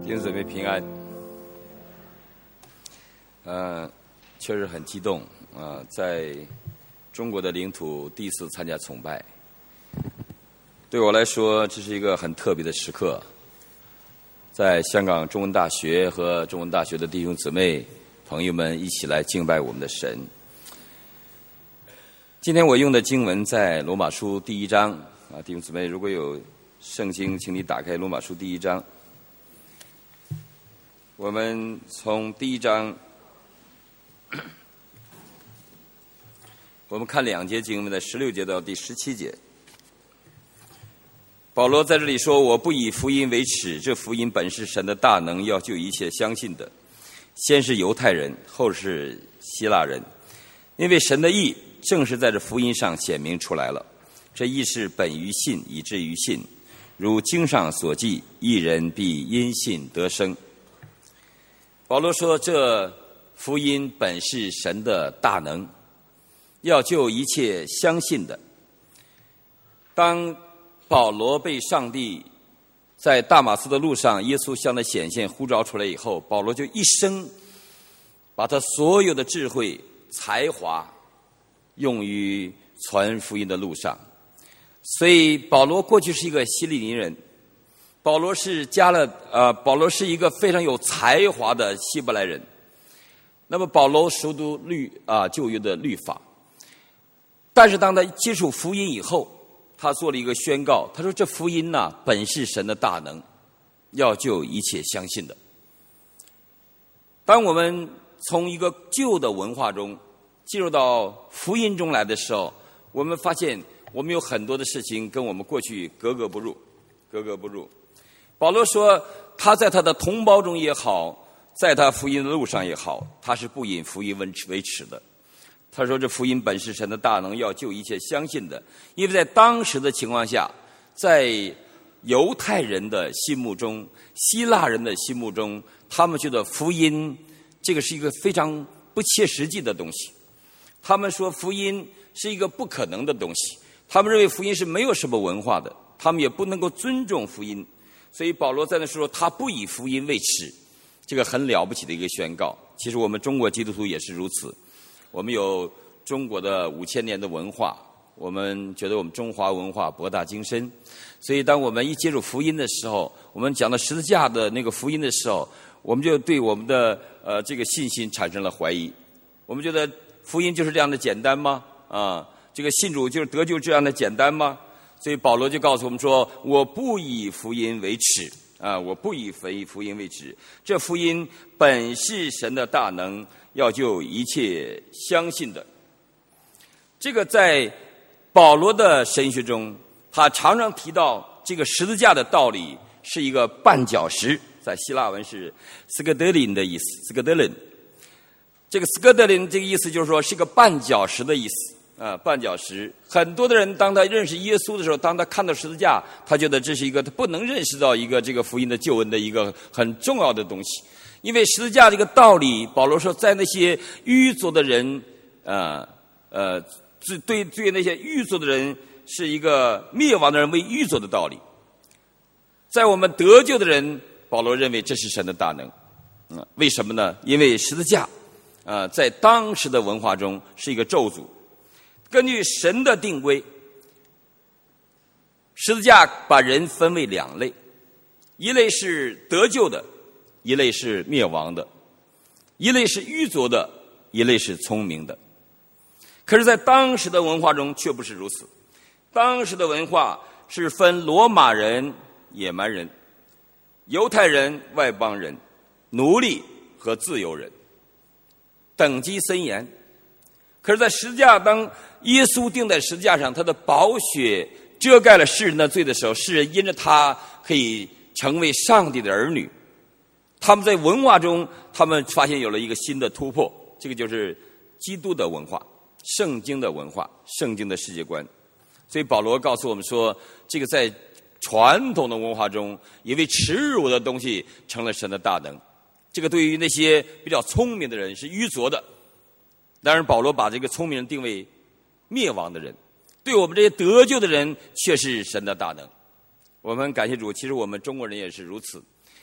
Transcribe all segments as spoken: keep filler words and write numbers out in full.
弟兄姊妹平安。呃，确实很激动啊、呃！在中国的领土第一次参加崇拜，对我来说这是一个很特别的时刻。在香港中文大学和中文大学的弟兄姊妹朋友们一起来敬拜我们的神。今天我用的经文在罗马书第一章啊，弟兄姊妹如果有圣经，请你打开罗马书第一章。我们从第一章，我们看两节经文的十六节到第十七节。保罗在这里说：“我不以福音为耻，这福音本是神的大能，要救一切相信的，先是犹太人，后是希腊人。因为神的义正是在这福音上显明出来了。这义是本于信，以至于信。如经上所记，义人必因信得生。”保罗说，这福音本是神的大能，要救一切相信的。当保罗被上帝在大马士的路上，耶稣向他显现呼召出来以后，保罗就一生把他所有的智慧才华用于传福音的路上。所以保罗过去是一个希利尼人，保罗是加勒呃，保罗是一个非常有才华的希伯来人。那么保罗熟读律啊旧约的律法，但是当他接触福音以后，他做了一个宣告，他说：“这福音呐、啊，本是神的大能，要救一切相信的。”当我们从一个旧的文化中进入到福音中来的时候，我们发现我们有很多的事情跟我们过去格格不入，格格不入。保罗说，他在他的同胞中也好，在他福音的路上也好，他是不以福音为耻的。他说，这福音本是神的大能，要救一切相信的。因为在当时的情况下，在犹太人的心目中，希腊人的心目中，他们觉得福音这个是一个非常不切实际的东西。他们说福音是一个不可能的东西，他们认为福音是没有什么文化的，他们也不能够尊重福音。所以保罗在那说，他不以福音为耻，这个很了不起的一个宣告。其实我们中国基督徒也是如此，我们有中国的五千年的文化，我们觉得我们中华文化博大精深，所以当我们一接触福音的时候，我们讲到十字架的那个福音的时候，我们就对我们的呃这个信心产生了怀疑。我们觉得福音就是这样的简单吗？啊，这个信主就是得救这样的简单吗？所以保罗就告诉我们说，我不以福音为耻啊，我不以福音为耻。这福音本是神的大能，要救一切相信的。这个在保罗的神学中，他常常提到这个十字架的道理是一个绊脚石，在希腊文是斯科德林的意思，斯科德林。这个斯科德林这个意思就是说是个绊脚石的意思。啊，绊脚石。很多的人当他认识耶稣的时候，当他看到十字架，他觉得这是一个他不能认识到一个这个福音的救恩的一个很重要的东西。因为十字架这个道理，保罗说，在那些愚拙的人，呃呃，对对那些愚拙的人是一个灭亡的人为愚拙的道理。在我们得救的人，保罗认为这是神的大能。嗯，为什么呢？因为十字架，呃，在当时的文化中是一个咒诅。根据神的定规，十字架把人分为两类，一类是得救的，一类是灭亡的，一类是愚拙的，一类是聪明的。可是在当时的文化中却不是如此，当时的文化是分罗马人、野蛮人、犹太人、外邦人、奴隶和自由人，等级森严。可是在十字架，当耶稣钉在十字架上，他的宝血遮盖了世人的罪的时候，世人因着他可以成为上帝的儿女。他们在文化中，他们发现有了一个新的突破，这个就是基督的文化，圣经的文化，圣经的世界观。所以保罗告诉我们说，这个在传统的文化中，因为耻辱的东西成了神的大能。这个对于那些比较聪明的人是愚拙的。当然保罗把这个聪明人定为灭亡的人，对我们这些得救的人却是神的大能。我们感谢主，其实我们中国人也是如此。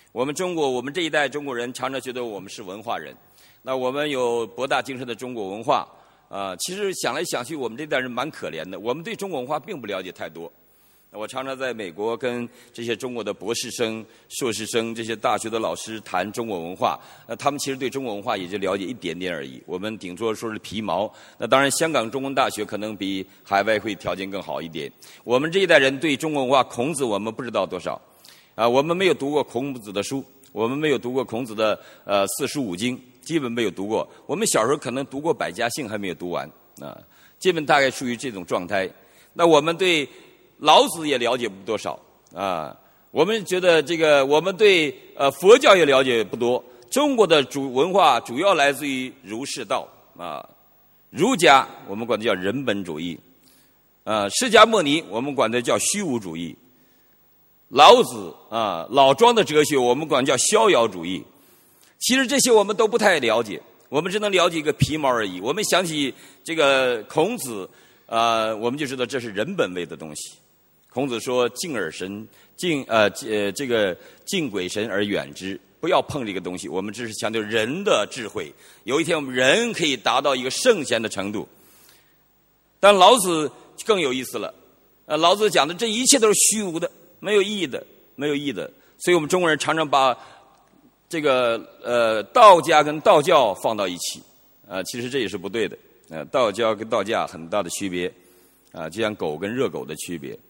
我们中国，我们这一代中国人常常觉得我们是文化人，那我们有博大精深的中国文化，啊、呃，其实想来想去，我们这代人蛮可怜的，我们对中国文化并不了解太多。我常常在美国跟这些中国的博士生、硕士生、这些大学的老师谈中国文化，那他们其实对中国文化也就了解一点点而已。我们顶多说是皮毛。那当然，香港中文大学可能比海外会条件更好一点。我们这一代人对中国文化，孔子我们不知道多少，啊，我们没有读过孔子的书，我们没有读过孔子的呃四书五经，基本没有读过。我们小时候可能读过百家姓，还没有读完啊，基本大概属于这种状态。那我们对老子也了解不多少啊，我们觉得这个我们对呃佛教也了解不多。中国的主文化主要来自于儒释道啊，儒家我们管它叫人本主义，啊，释迦牟尼我们管它叫虚无主义，老子啊老庄的哲学我们管叫逍遥主义。其实这些我们都不太了解，我们只能了解一个皮毛而已。我们想起这个孔子啊、呃，我们就知道这是人本位的东西。孔子说：“敬而神，敬呃呃这个敬鬼神而远之，不要碰这个东西。我们只是强调人的智慧。有一天我们人可以达到一个圣贤的程度。但老子更有意思了，呃，老子讲的这一切都是虚无的，没有意义的，没有意义的。所以我们中国人常常把这个呃道家跟道教放到一起，啊、呃，其实这也是不对的。呃，道教跟道家很大的区别，啊、呃，就像狗跟热狗的区别。”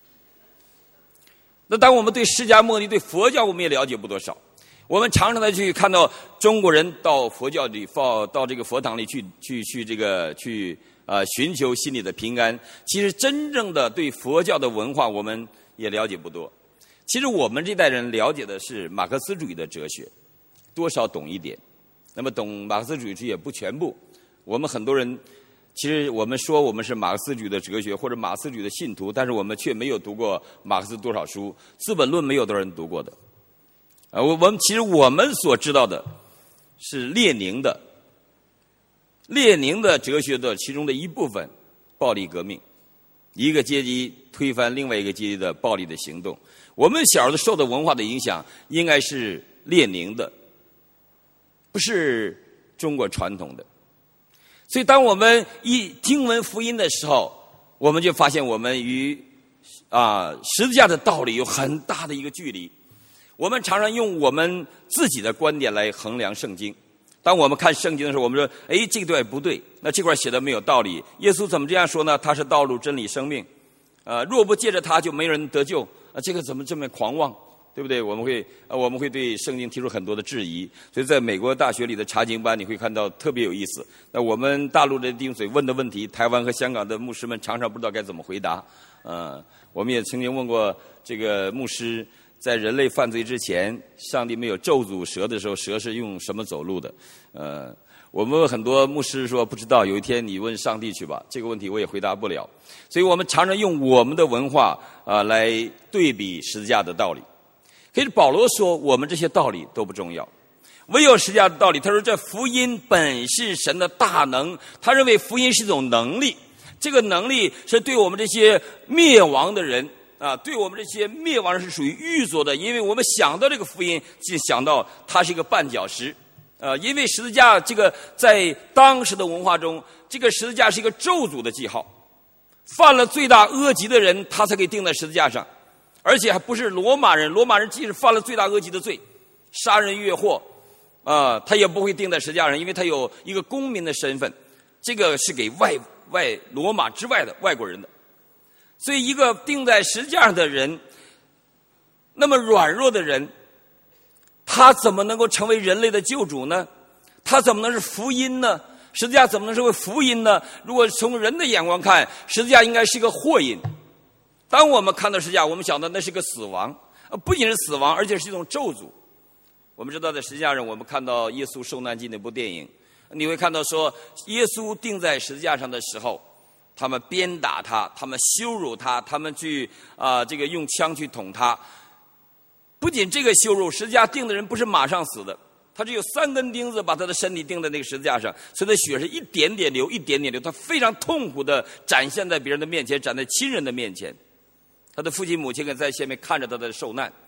那当我们对释迦牟尼、对佛教，我们也了解不多少。我们常常的去看到中国人到佛教里、到到这个佛堂里去、去去这个去啊、呃、寻求心里的平安。其实真正的对佛教的文化，我们也了解不多。其实我们这代人了解的是马克思主义的哲学，多少懂一点。那么懂马克思主义也不全部。我们很多人。其实我们说我们是马克思主义的哲学或者马克思主义的信徒，但是我们却没有读过马克思多少书，《资本论》没有多少人读过的。啊，我我们其实我们所知道的是列宁的，列宁的哲学的其中的一部分，暴力革命，一个阶级推翻另外一个阶级的暴力的行动。我们小时候受的文化的影响应该是列宁的，不是中国传统的。所以当我们一听闻福音的时候，我们就发现我们与啊十字架的道理有很大的一个距离。我们常常用我们自己的观点来衡量圣经。当我们看圣经的时候，我们说，哎，这个段不对，那这块写的没有道理。耶稣怎么这样说呢？他是道路、真理、生命。呃，若不借着他，就没人得救。啊，这个怎么这么狂妄？对不对？我们会呃，我们会对圣经提出很多的质疑，所以在美国大学里的查经班，你会看到特别有意思。那我们大陆的弟兄姊妹问的问题，台湾和香港的牧师们常常不知道该怎么回答。呃，我们也曾经问过这个牧师，在人类犯罪之前，上帝没有咒诅蛇的时候，蛇是用什么走路的？呃，我们问很多牧师说不知道，有一天你问上帝去吧，这个问题我也回答不了。所以我们常常用我们的文化啊、呃、来对比十字架的道理。可是保罗说，我们这些道理都不重要，唯有十字架的道理。他说，这福音本是神的大能，他认为福音是一种能力，这个能力是对我们这些灭亡的人啊，对我们这些灭亡人是属于预作的，因为我们想到这个福音，就想到它是一个绊脚石。呃，因为十字架这个在当时的文化中，这个十字架是一个咒诅的记号，犯了最大恶极的人，他才可以钉在十字架上。而且还不是罗马人，罗马人即使犯了最大恶极的罪，杀人越货，啊、呃，他也不会钉在十字架上，因为他有一个公民的身份，这个是给外外罗马之外的外国人的。所以，一个钉在十字架上的人，那么软弱的人，他怎么能够成为人类的救主呢？他怎么能是福音呢？十字架怎么能是为福音呢？如果从人的眼光看，十字架应该是一个祸因。当我们看到十字架，我们想到那是个死亡，不仅是死亡，而且是一种咒诅。我们知道在十字架上，我们看到耶稣受难记那部电影，你会看到说，耶稣钉在十字架上的时候，他们鞭打他，他们羞辱他，他们去啊、呃、这个用枪去捅他。不仅这个羞辱，十字架钉的人不是马上死的，他只有三根钉子把他的身体钉在那个十字架上，所以他血是一点点流，一点点流，他非常痛苦的展现在别人的面前，展在亲人的面前。他的父亲母亲在下面看着他的受难，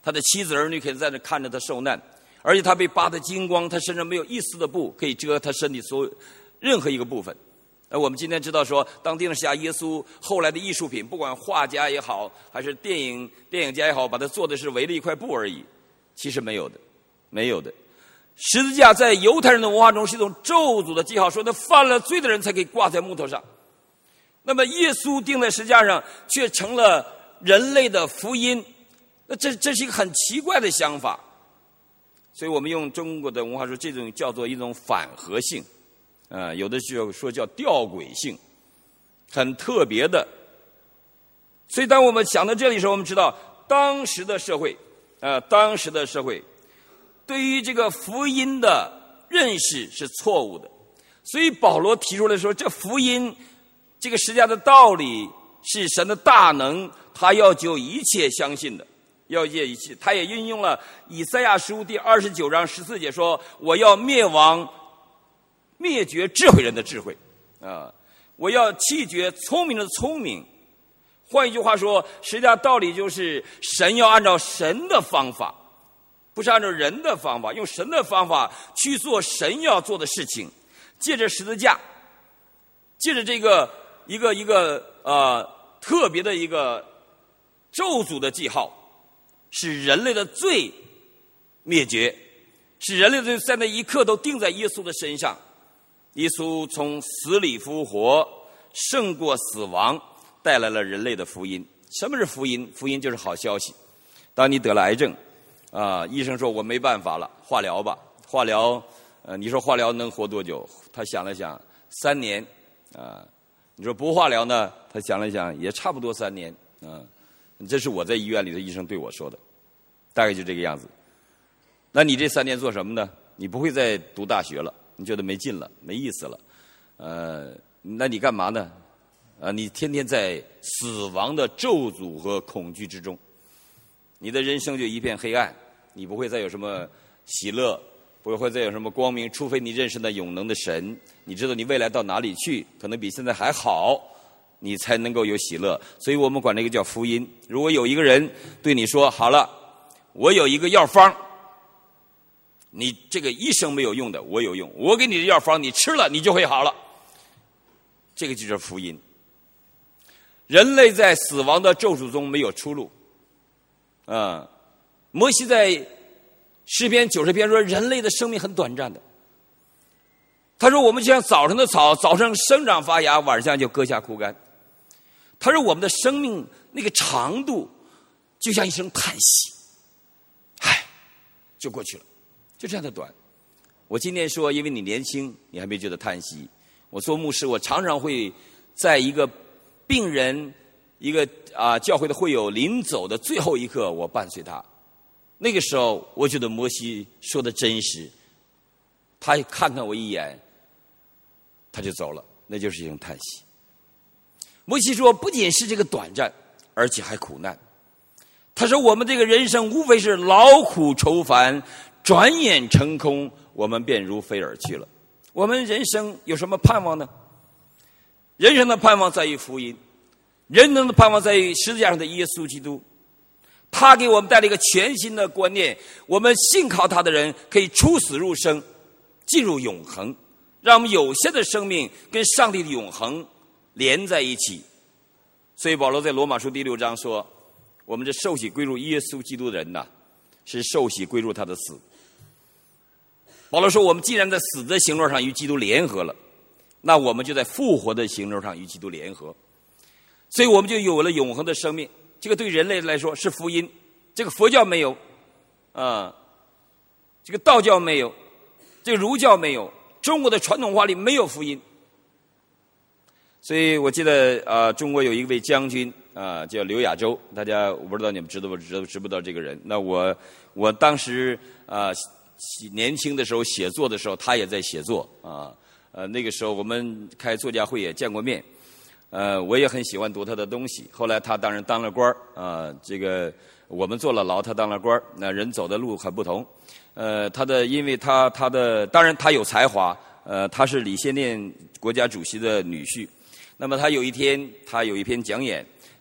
他的妻子儿女可以在那看着他受难，而且他被扒得精光，他身上没有一丝的布可以遮他身体所有任何一个部分。而我们今天知道说，当钉下耶稣后来的艺术品，不管画家也好，还是电影电影家也好，把它做的是围了一块布而已，其实没有的，没有的。十字架在犹太人的文化中是一种咒诅的记号，说那犯了罪的人才可以挂在木头上。那么耶稣钉在十字架上，却成了人类的福音，那这这是一个很奇怪的想法。所以我们用中国的文化说，这种叫做一种反合性，呃，有的就说叫吊诡性，很特别的。所以当我们想到这里的时候，我们知道当时的社会，呃，当时的社会对于这个福音的认识是错误的，所以保罗提出来说，这福音这个十字架的道理是神的大能，他要救一切相信的，要救一切。他也运用了以赛亚书第二十九章十四节说，我要灭亡灭绝智慧人的智慧啊，我要弃绝聪明的聪明。换一句话说，十字架道理就是神要按照神的方法，不是按照人的方法，用神的方法去做神要做的事情。借着十字架，借着这个一个一个呃特别的一个咒诅的记号，使人类的罪灭绝，使人类的罪在那一刻都定在耶稣的身上。耶稣从死里复活，胜过死亡，带来了人类的福音。什么是福音？福音就是好消息。当你得了癌症啊、呃，医生说我没办法了，化疗吧。化疗，呃，你说化疗能活多久？他想了想，三年啊、呃。你说不化疗呢？他想了想，也差不多三年啊、呃。这是我在医院里的医生对我说的，大概就这个样子。那你这三年做什么呢？你不会再读大学了，你觉得没劲了，没意思了，呃，那你干嘛呢？啊，你天天在死亡的咒诅和恐惧之中，你的人生就一片黑暗，你不会再有什么喜乐，不会再有什么光明，除非你认识那永能的神，你知道你未来到哪里去，可能比现在还好，你才能够有喜乐。所以我们管这个叫福音。如果有一个人对你说，好了，我有一个药方，你这个医生没有用的，我有用，我给你的药方，你吃了你就会好了，这个就是福音。人类在死亡的咒诅中没有出路啊、嗯！摩西在诗篇九十篇说，人类的生命很短暂的。他说，我们就像早上的草，早上生长发芽，晚上就割下枯干。他说，我们的生命那个长度，就像一声叹息，唉，就过去了，就这样的短。我今天说，因为你年轻，你还没觉得叹息。我做牧师，我常常会在一个病人一个啊教会的会友临走的最后一刻，我伴随他。那个时候，我觉得摩西说的真实。他看看我一眼，他就走了，那就是一声叹息。摩西说，不仅是这个短暂，而且还苦难。他说，我们这个人生无非是劳苦愁烦，转眼成空，我们便如飞而去了。我们人生有什么盼望呢？人生的盼望在于福音，人生的盼望在于十字架上的耶稣基督。他给我们带来一个全新的观念，我们信靠他的人可以出死入生，进入永恒，让我们有限的生命跟上帝的永恒连在一起。所以保罗在罗马书第六章说，我们这受洗归入耶稣基督的人呐，是受洗归入他的死。保罗说，我们既然在死的形状上与基督联合了，那我们就在复活的形状上与基督联合，所以我们就有了永恒的生命。这个对人类来说是福音，这个佛教没有啊、呃，这个道教没有，这个儒教没有，中国的传统文化里没有福音。所以我记得啊、呃，中国有一位将军啊、呃，叫刘亚洲，大家我不知道你们知道不知道知不知道这个人？那我我当时啊、呃、年轻的时候写作的时候，他也在写作啊。呃，那个时候我们开作家会也见过面，呃，我也很喜欢读他的东西。后来他当然当了官儿啊，这个我们坐了牢，他当了官儿，那人走的路很不同。呃，他的因为他他的当然他有才华，呃，他是李先念国家主席的女婿。那么他有一天他有一篇讲演，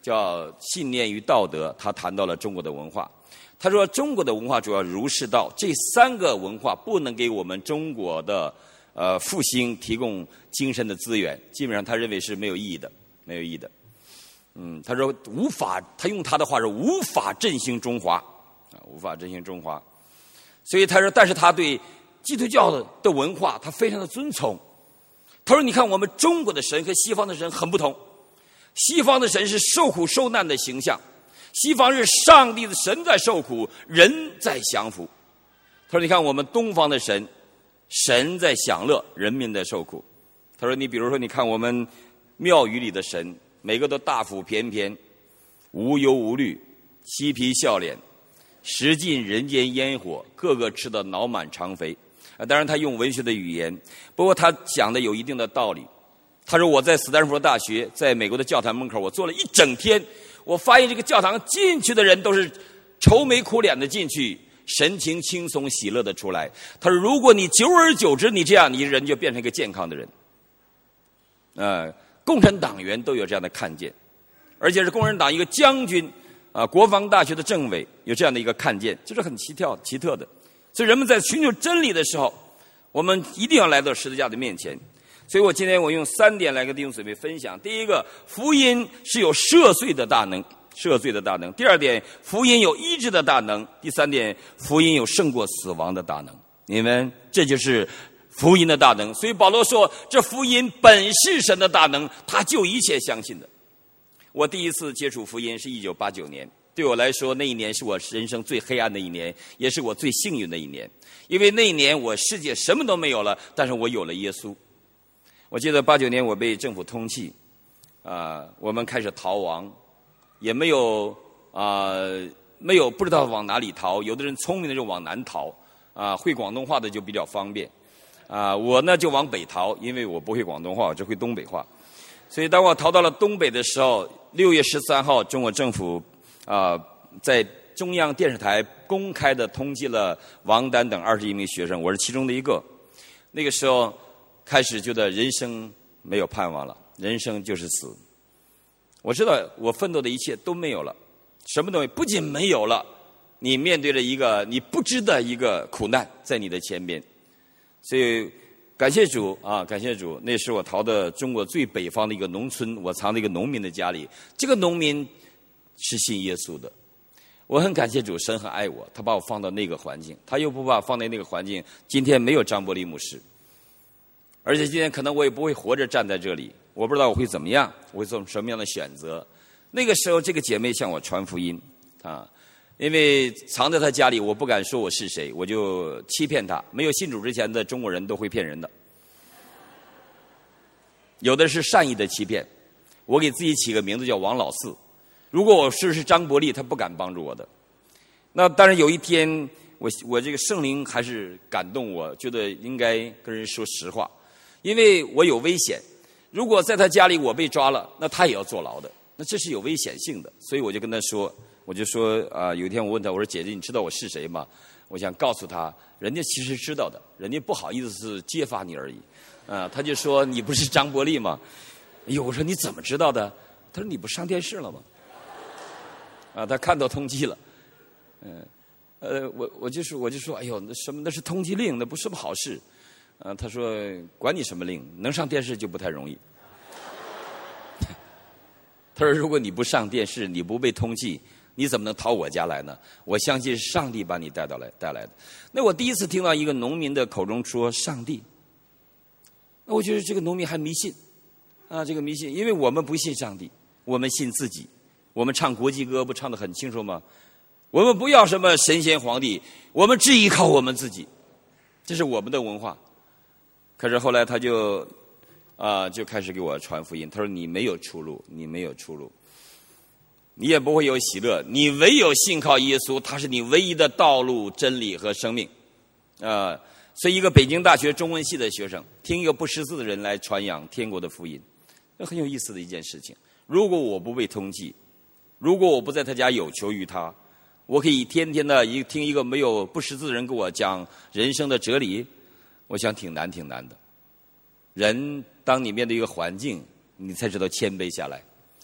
叫《信念与道德》，他谈到了中国的文化。他说中国的文化主要儒释道这三个文化不能给我们中国的呃复兴提供精神的资源，基本上他认为是没有意义的，没有意义的。嗯，他说无法，他用他的话是无法振兴中华啊，无法振兴中华。所以他说，但是他对基督教的的文化他非常的尊崇。他说你看我们中国的神和西方的神很不同，西方的神是受苦受难的形象，西方是上帝的神在受苦，人在享福。他说你看我们东方的神，神在享乐，人民在受苦。他说你比如说你看我们庙宇里的神，每个都大腹便便，无忧无虑，嬉皮笑脸，食尽人间烟火，个个吃得脑满肠肥。啊，当然他用文学的语言，不过他讲的有一定的道理。他说我在斯坦福大学，在美国的教堂门口，我坐了一整天，我发现这个教堂进去的人都是愁眉苦脸的进去，神情轻松喜乐的出来。他说如果你久而久之你这样，你人就变成一个健康的人。呃，共产党员都有这样的看见，而且是共产党一个将军啊，国防大学的政委有这样的一个看见，这是很奇特奇特的。所以人们在寻求真理的时候，我们一定要来到十字架的面前。所以我今天我用三点来跟弟兄姊妹分享。第一个，福音是有赦罪的大能，赦罪的大能。第二点，福音有医治的大能。第三点，福音有胜过死亡的大能。你们，这就是福音的大能。所以保罗说，这福音本是神的大能，他救一切相信的。我第一次接触福音是一九八九年，对我来说那一年是我人生最黑暗的一年，也是我最幸运的一年。因为那一年我世界什么都没有了，但是我有了耶稣。我记得八九年我被政府通缉，啊、呃，我们开始逃亡，也没有啊、呃，没有不知道往哪里逃。有的人聪明的就往南逃，啊、呃，会广东话的就比较方便，啊、呃，我呢就往北逃，因为我不会广东话，我只会东北话。所以当我逃到了东北的时候，六月十三号，中国政府啊、呃，在中央电视台公开的通缉了王丹等二十一名学生，我是其中的一个。那个时候开始觉得人生没有盼望了，人生就是死。我知道我奋斗的一切都没有了，什么东西不仅没有了，你面对着一个你不知的一个苦难在你的前边。所以感谢主啊，感谢主！那是我逃的中国最北方的一个农村，我藏在一个农民的家里。这个农民是信耶稣的，我很感谢主，神很爱我，他把我放到那个环境，他又不把我放在那个环境。今天没有张伯蛎牧师，而且今天可能我也不会活着站在这里，我不知道我会怎么样，我会做什么样的选择。那个时候，这个姐妹向我传福音啊。因为藏在他家里，我不敢说我是谁，我就欺骗他。没有信主之前的中国人都会骗人的，有的是善意的欺骗。我给自己起个名字叫王老四，如果我是是张伯蛎，他不敢帮助我的。那当然有一天，我我这个圣灵还是感动我，觉得应该跟人说实话，因为我有危险。如果在他家里我被抓了，那他也要坐牢的，那这是有危险性的。所以我就跟他说。我就说啊、呃，有一天我问他，我说姐姐，你知道我是谁吗？我想告诉他，人家其实知道的，人家不好意思是揭发你而已。啊、呃，他就说你不是张伯蛎吗？哎呦，我说你怎么知道的？他说你不上电视了吗？啊，他看到通缉了。嗯，呃，我我就说我就说，哎呦，那什么那是通缉令，那不是什么好事。啊，他说管你什么令，能上电视就不太容易。他说如果你不上电视，你不被通缉，你怎么能逃我家来呢？我相信是上帝把你带到来带来的。那我第一次听到一个农民的口中说上帝，那我觉得这个农民还迷信啊，这个迷信，因为我们不信上帝，我们信自己。我们唱国际歌不唱得很清楚吗？我们不要什么神仙皇帝，我们只依靠我们自己，这是我们的文化。可是后来他就啊、呃、就开始给我传福音，他说你没有出路，你没有出路。你也不会有喜乐，你唯有信靠耶稣，他是你唯一的道路、真理和生命。啊、呃，所以一个北京大学中文系的学生，听一个不识字的人来传扬天国的福音，这很有意思的一件事情。如果我不被通缉，如果我不在他家有求于他，我可以天天的一听一个没有不识字的人给我讲人生的哲理，我想挺难挺难的。人当你面对一个环境，你才知道谦卑下来。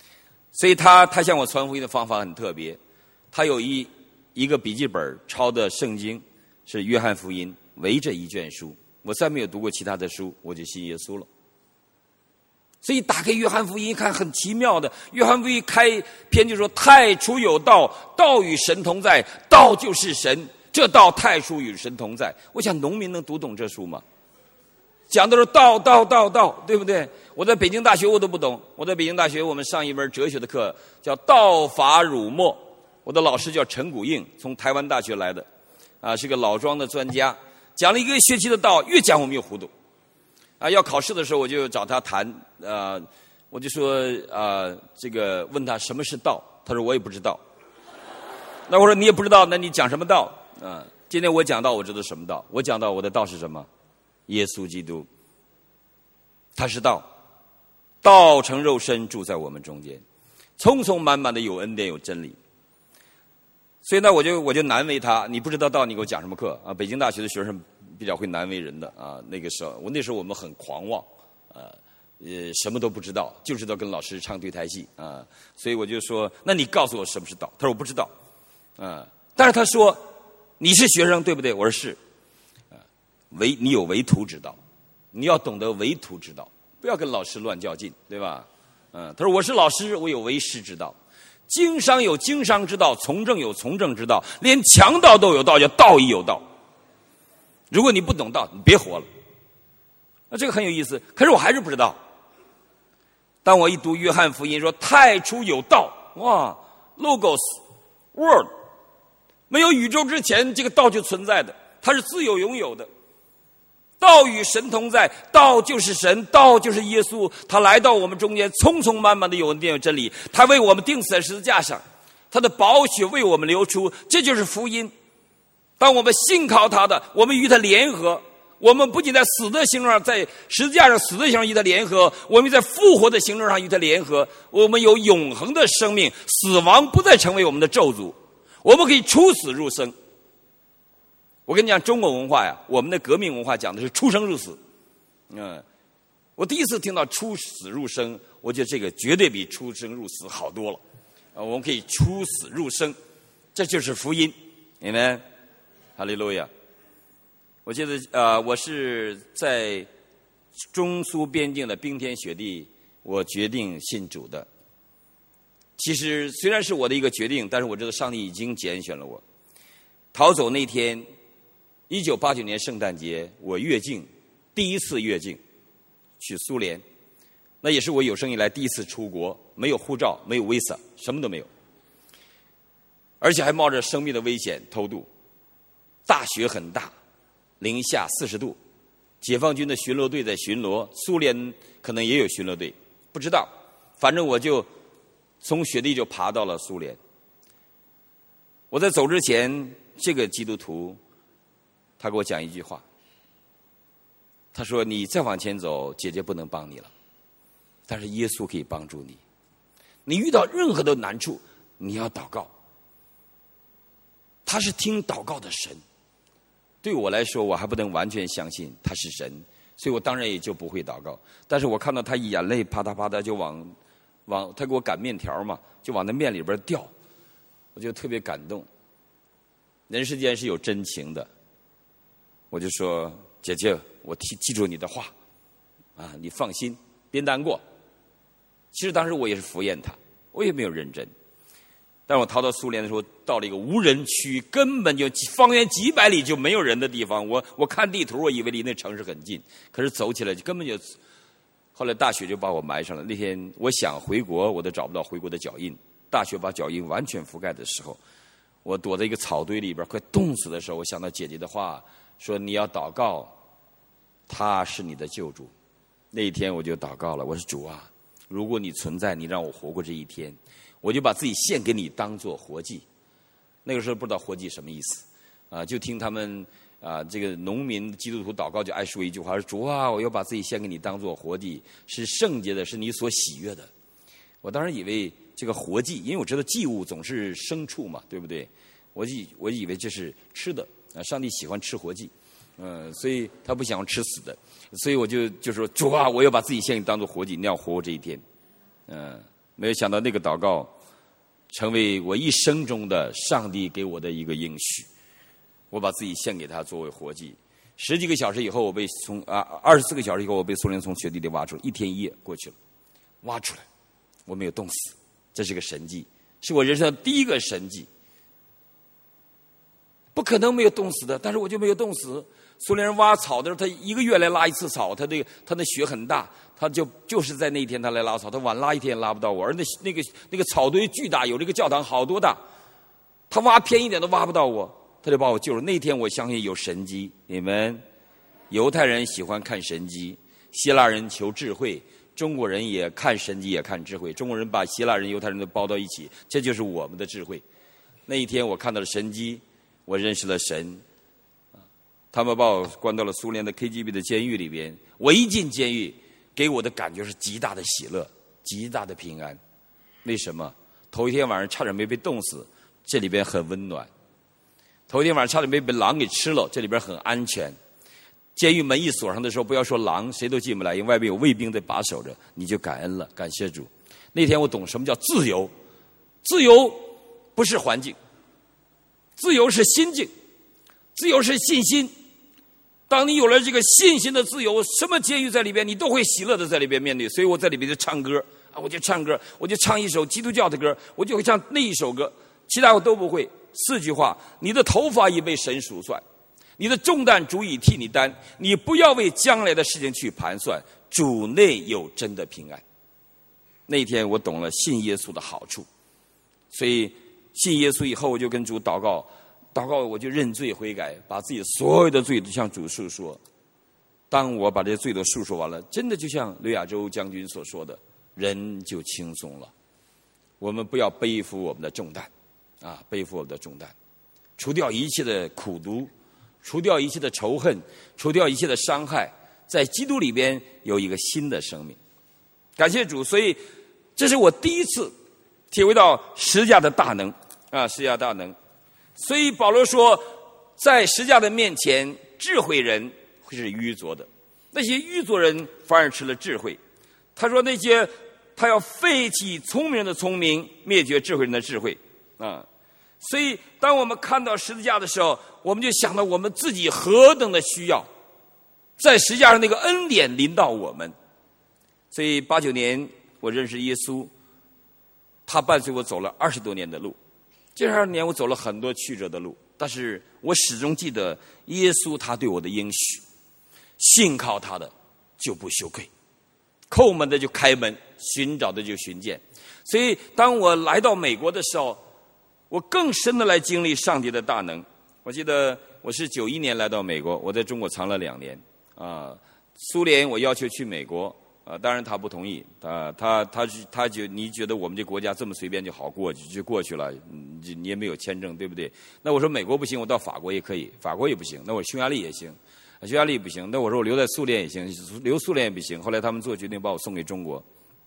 所以他他向我传福音的方法很特别，他有一一个笔记本抄的圣经是约翰福音，围着一卷书。我再没有读过其他的书，我就信耶稣了。所以打开约翰福音一看，很奇妙的。约翰福音开篇就说：“太初有道，道与神同在，道就是神。这道太初与神同在。”我想农民能读懂这书吗？讲的是道道道道，对不对？我在北京大学我都不懂。我在北京大学我们上一门哲学的课叫道法儒墨，我的老师叫陈谷应，从台湾大学来的，啊，是个老庄的专家，讲了一个学期的道，越讲我们越糊涂。啊，要考试的时候我就找他谈，呃，我就说啊、呃，这个问他什么是道，他说我也不知道。那我说你也不知道，那你讲什么道？啊，今天我讲道，我知道什么道？我讲道，我的道是什么？耶稣基督，他是道，道成肉身住在我们中间，充充满满的有恩典有真理。所以呢，我就我就难为他，你不知道道，你给我讲什么课啊？北京大学的学生比较会难为人的啊。那个时候，我那时候我们很狂妄，呃呃，什么都不知道，就知道跟老师唱对台戏啊。所以我就说，那你告诉我什么是道？他说我不知道，啊。但是他说你是学生对不对？我说是，啊，唯你有唯徒之道，你要懂得唯徒之道，不要跟老师乱较劲，对吧？嗯，他说我是老师，我有为师之道。经商有经商之道，从政有从政之道，连强盗都有道，叫道义有道。如果你不懂道，你别活了。那这个很有意思，可是我还是不知道。当我一读约翰福音说太初有道，哇 ，logos word， 没有宇宙之前，这个道就存在的，它是自有拥有的。道与神同在，道就是神，道就是耶稣，他来到我们中间，充充满满的有恩典有真理，他为我们钉死在十字架上，他的宝血为我们流出，这就是福音。当我们信靠他的，我们与他联合，我们不仅在死的形状上，在十字架上死的形状与他联合，我们在复活的形状上与他联合，我们有永恒的生命，死亡不再成为我们的咒诅，我们可以出死入生。我跟你讲，中国文化呀，我们的革命文化讲的是出生入死。嗯，我第一次听到出死入生，我觉得这个绝对比出生入死好多了。啊，我们可以出死入生，这就是福音。你们，哈利路亚！我记得啊、呃，我是在中苏边境的冰天雪地，我决定信主的。其实虽然是我的一个决定，但是我知道上帝已经拣选了我。逃走那天。一九八九年圣诞节，我越境，第一次越境去苏联，那也是我有生以来第一次出国，没有护照，没有 visa， 什么都没有，而且还冒着生命的危险偷渡。大雪很大，零下四十度，解放军的巡逻队在巡逻，苏联可能也有巡逻队，不知道，反正我就从雪地就爬到了苏联。我在走之前，这个基督徒他给我讲一句话，他说你再往前走，姐姐不能帮你了，但是耶稣可以帮助你。你遇到任何的难处，你要祷告，他是听祷告的神。对我来说，我还不能完全相信他是神，所以我当然也就不会祷告。但是我看到他眼泪啪嗒啪嗒就往往他给我擀面条嘛，就往那面里边掉，我就特别感动。人世间是有真情的，我就说姐姐，我记记住你的话，啊，你放心，别难过。其实当时我也是敷衍他，我也没有认真。但我逃到苏联的时候，到了一个无人区，根本就方圆几百里就没有人的地方。我我看地图，我以为离那城市很近，可是走起来就根本就。后来大雪就把我埋上了。那天我想回国，我都找不到回国的脚印。大雪把脚印完全覆盖的时候，我躲在一个草堆里边，快冻死的时候，我想到姐姐的话，说你要祷告，他是你的救主。那一天我就祷告了，我说主啊，如果你存在，你让我活过这一天，我就把自己献给你，当作活祭。那个时候不知道活祭什么意思，啊，就听他们啊，这个农民基督徒祷告就爱说一句话，说主啊，我要把自己献给你，当作活祭，是圣洁的，是你所喜悦的。我当时以为这个活祭，因为我知道祭物总是牲畜嘛，对不对？我以我以为这是吃的啊，上帝喜欢吃活祭，嗯、呃，所以他不想吃死的，所以我就就说主啊，我要把自己献给你当作活祭，你要活过这一天，嗯、呃。 没有想到那个祷告成为我一生中的上帝给我的一个应许。我把自己献给他作为活祭。十几个小时以后，我被从啊二十四个小时以后，我被苏联从雪地里挖出来，一天一夜过去了，挖出来，我没有冻死，这是个神迹，是我人生的第一个神迹。不可能没有冻死的，但是我就没有冻死。苏联人挖草的时候，他一个月来拉一次草，他这个他那雪很大，他就就是在那一天他来拉草，他晚拉一天也拉不到我，而那那个那个草堆巨大，有这个教堂好多大，他挖偏一点都挖不到我。他就把我救了。那天我相信有神迹，你们犹太人喜欢看神迹，希腊人求智慧，中国人也看神迹也看智慧。中国人把希腊人犹太人都包到一起，这就是我们的智慧。那一天我看到了神迹，我认识了神。他们把我关到了苏联的 K G B 的监狱里边，我一进监狱给我的感觉是极大的喜乐，极大的平安。为什么？头一天晚上差点没被冻死，这里边很温暖。头一天晚上差点没被狼给吃了，这里边很安全。监狱门一锁上的时候，不要说狼，谁都进不来，因为外面有卫兵在把守着，你就感恩了，感谢主。那天我懂什么叫自由，自由不是环境，自由是心境，自由是信心。当你有了这个信心的自由，什么监狱在里边，你都会喜乐的在里边面对。所以我在里边就唱歌啊，我就唱歌，我就唱一首基督教的歌，我就会唱那一首歌，其他我都不会。四句话：你的头发已被神数算，你的重担主已替你担，你不要为将来的事情去盘算，主内有真的平安。那天我懂了信耶稣的好处，所以信耶稣以后，我就跟主祷告，祷告我就认罪悔改，把自己所有的罪都向主述说。当我把这些罪都述说完了，真的就像刘亚洲将军所说的，人就轻松了。我们不要背负我们的重担啊，背负我们的重担，除掉一切的苦毒，除掉一切的仇恨，除掉一切的伤害，在基督里边有一个新的生命。感谢主，所以这是我第一次体会到十字架的大能啊，十字架大能。所以保罗说，在十字架的面前，智慧人是愚拙的，那些愚拙人反而吃了智慧。他说那些他要废弃聪明人的聪明，灭绝智慧人的智慧啊。所以当我们看到十字架的时候，我们就想到我们自己何等的需要，在十字架上那个恩典临到我们。所以八九年我认识耶稣，他伴随我走了二十多年的路，这二十年我走了很多曲折的路，但是我始终记得耶稣他对我的应许，信靠他的就不羞愧，叩门的就开门，寻找的就寻见。所以当我来到美国的时候，我更深的来经历上帝的大能。我记得我是九一年来到美国，我在中国藏了两年啊。苏联我要求去美国啊，当然他不同意啊，他他他就你觉得我们这国家这么随便就好过去就过去了，你你也没有签证，对不对？那我说美国不行，我到法国也可以，法国也不行，那我匈牙利也行，匈牙利不行，那我说我留在苏联也行，留苏联也不行。后来他们做决定把我送给中国，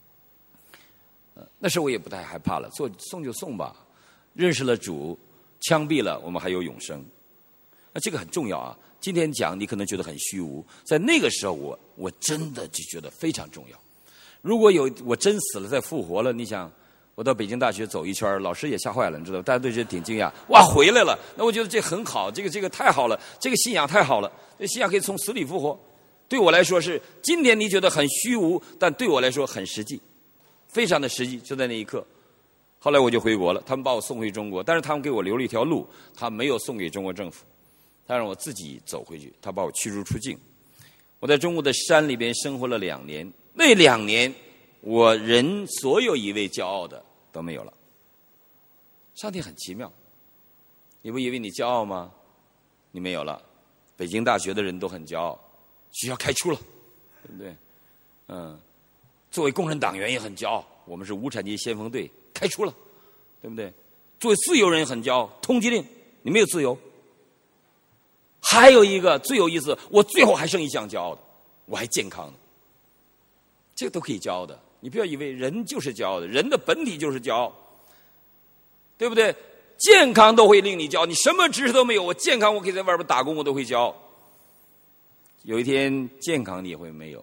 那时候我也不太害怕了，做送就送吧。认识了主，枪毙了，我们还有永生，那这个很重要啊。今天讲你可能觉得很虚无，在那个时候我我真的就觉得非常重要。如果有我真死了再复活了，你想我到北京大学走一圈，老师也吓坏了，你知道，大家都觉得挺惊讶，哇回来了，那我觉得这很好，这个这个太好了，这个信仰太好了，这信仰可以从死里复活。对我来说是今天你觉得很虚无，但对我来说很实际，非常的实际，就在那一刻。后来我就回国了，他们把我送回中国，但是他们给我留了一条路，他没有送给中国政府，他让我自己走回去，他把我驱逐出境。我在中国的山里边生活了两年，那两年我人所有以为骄傲的都没有了。上帝很奇妙，你不以为你骄傲吗？你没有了。北京大学的人都很骄傲，学校开除了，对不对？嗯，作为共产党员也很骄傲，我们是无产阶级先锋队，开除了，对不对？作为自由人很骄傲，通缉令，你没有自由。还有一个最有意思，我最后还剩一项骄傲的，我还健康呢。这个都可以骄傲的，你不要以为人就是骄傲的，人的本体就是骄傲，对不对？健康都会令你骄傲，你什么知识都没有，我健康我可以在外边打工，我都会骄傲。有一天健康你也会没有，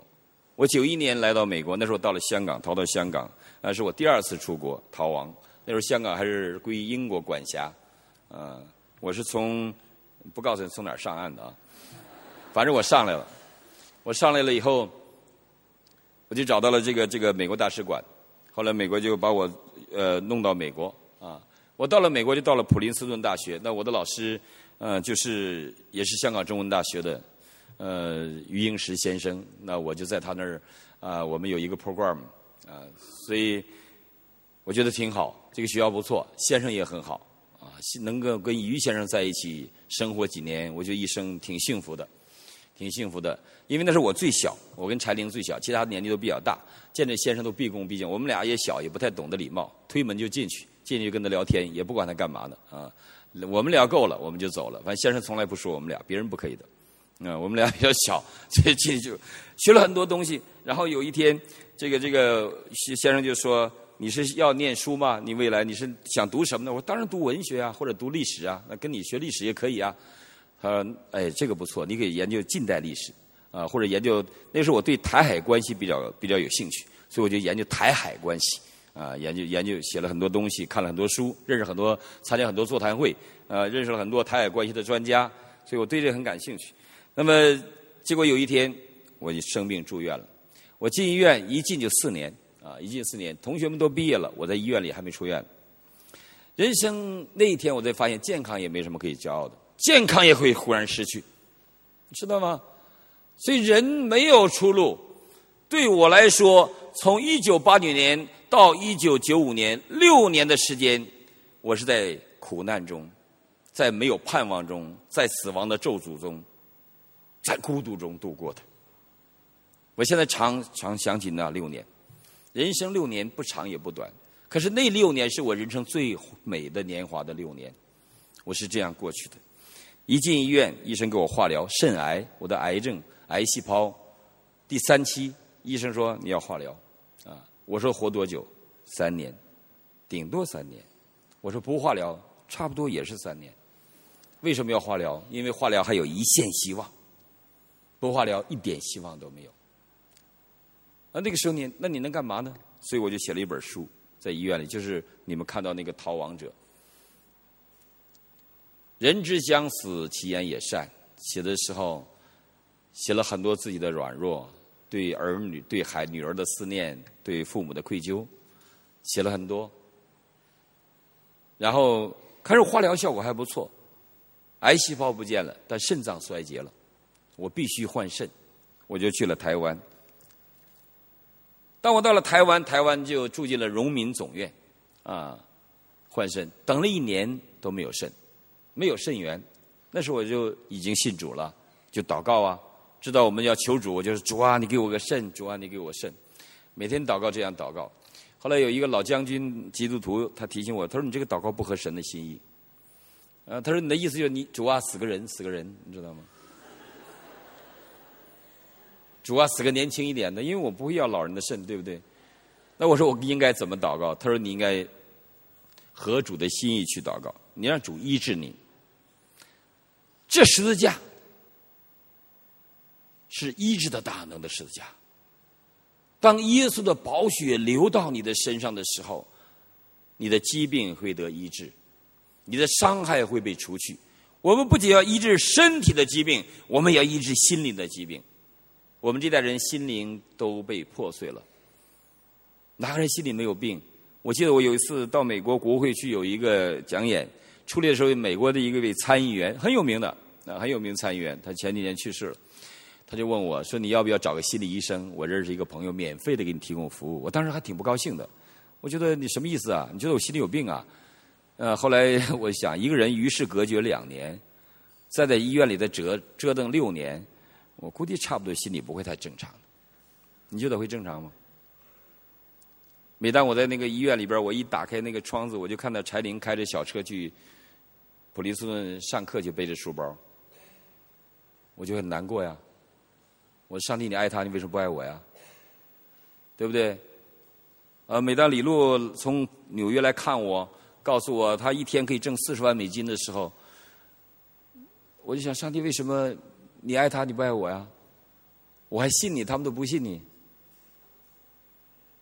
我九一年来到美国，那时候到了香港，逃到香港，那是我第二次出国逃亡。那时候香港还是归英国管辖，呃，我是从不告诉你从哪儿上岸的啊，反正我上来了。我上来了以后，我就找到了这个这个美国大使馆，后来美国就把我呃弄到美国啊。我到了美国就到了普林斯顿大学，那我的老师呃就是也是香港中文大学的。呃，余英时先生，那我就在他那儿啊、呃，我们有一个 program 啊、呃，所以我觉得挺好。这个学校不错，先生也很好啊，能够跟余先生在一起生活几年，我觉得一生挺幸福的，挺幸福的。因为那是我最小，我跟柴玲最小，其他年纪都比较大。见着先生都毕恭毕敬，我们俩也小，也不太懂得礼貌，推门就进去，进去就跟他聊天，也不管他干嘛呢啊。我们聊够了，我们就走了。反正先生从来不说我们俩，别人不可以的。嗯，我们俩比较小，所以进去就学了很多东西。然后有一天，这个这个先生就说：“你是要念书吗？你未来你是想读什么呢？”我说：“当然读文学啊，或者读历史啊。那跟你学历史也可以啊。”他说：“哎，这个不错，你可以研究近代历史啊，或者研究。那时候我对台海关系比较比较有兴趣，所以我就研究台海关系啊，研究研究写了很多东西，看了很多书，认识很多，参加很多座谈会，呃，认识了很多台海关系的专家，所以我对这个很感兴趣。”那么，结果有一天我就生病住院了。我进医院一进就四年啊，一进四年，同学们都毕业了，我在医院里还没出院。人生那一天，我才发现健康也没什么可以骄傲的，健康也会忽然失去，你知道吗？所以人没有出路。对我来说，从一九八九年到一九九五年六年的时间，我是在苦难中，在没有盼望中，在死亡的咒诅中，在孤独中度过的。我现在常常想起那六年，人生六年不长也不短，可是那六年是我人生最美的年华的六年，我是这样过去的。一进医院，医生给我化疗，肾癌，我的癌症，癌细胞，第三期，医生说你要化疗，啊，我说活多久？三年，顶多三年。我说不化疗，差不多也是三年。为什么要化疗？因为化疗还有一线希望。不化疗一点希望都没有。啊，那个时候你那你能干嘛呢？所以我就写了一本书，在医院里，就是你们看到那个逃亡者。人之将死，其言也善。写的时候，写了很多自己的软弱，对儿女、对孩女儿的思念，对父母的愧疚，写了很多。然后开始化疗效果还不错，癌细胞不见了，但肾脏衰竭了。我必须换肾，我就去了台湾。当我到了台湾，台湾就住进了荣民总院，啊，换肾，等了一年都没有肾，没有肾源。那时候我就已经信主了，就祷告啊，知道我们要求主，我就是主啊，你给我个肾，主啊，你给我肾，每天祷告这样祷告。后来有一个老将军基督徒，他提醒我，他说你这个祷告不合神的心意。呃，他说你的意思就是你主啊死个人，死个人，你知道吗？主啊，死个年轻一点的，因为我不会要老人的肾，对不对？那我说我应该怎么祷告？他说你应该合主的心意去祷告，你让主医治你。这十字架是医治的大能的十字架。当耶稣的宝血流到你的身上的时候，你的疾病会得医治，你的伤害会被除去。我们不仅要医治身体的疾病，我们也要医治心灵的疾病。我们这代人心灵都被破碎了，哪个人心里没有病？我记得我有一次到美国国会去有一个讲演，出来的时候，美国的一个位参议员很有名的啊，很有名参议员，他前几年去世了。他就问我说：“你要不要找个心理医生？我认识一个朋友，免费的给你提供服务。”我当时还挺不高兴的，我觉得你什么意思啊？你觉得我心里有病啊？呃，后来我想，一个人与世隔绝两年，再在医院里再折折腾六年。我估计差不多心理不会太正常，你觉得会正常吗？每当我在那个医院里边，我一打开那个窗子，我就看到柴玲开着小车去普林斯顿上课，就背着书包，我就很难过呀。我说上帝，你爱他，你为什么不爱我呀？对不对？呃，每当李璐从纽约来看我，告诉我他一天可以挣四十万美金的时候，我就想，上帝为什么？你爱他，你不爱我呀？我还信你，他们都不信你，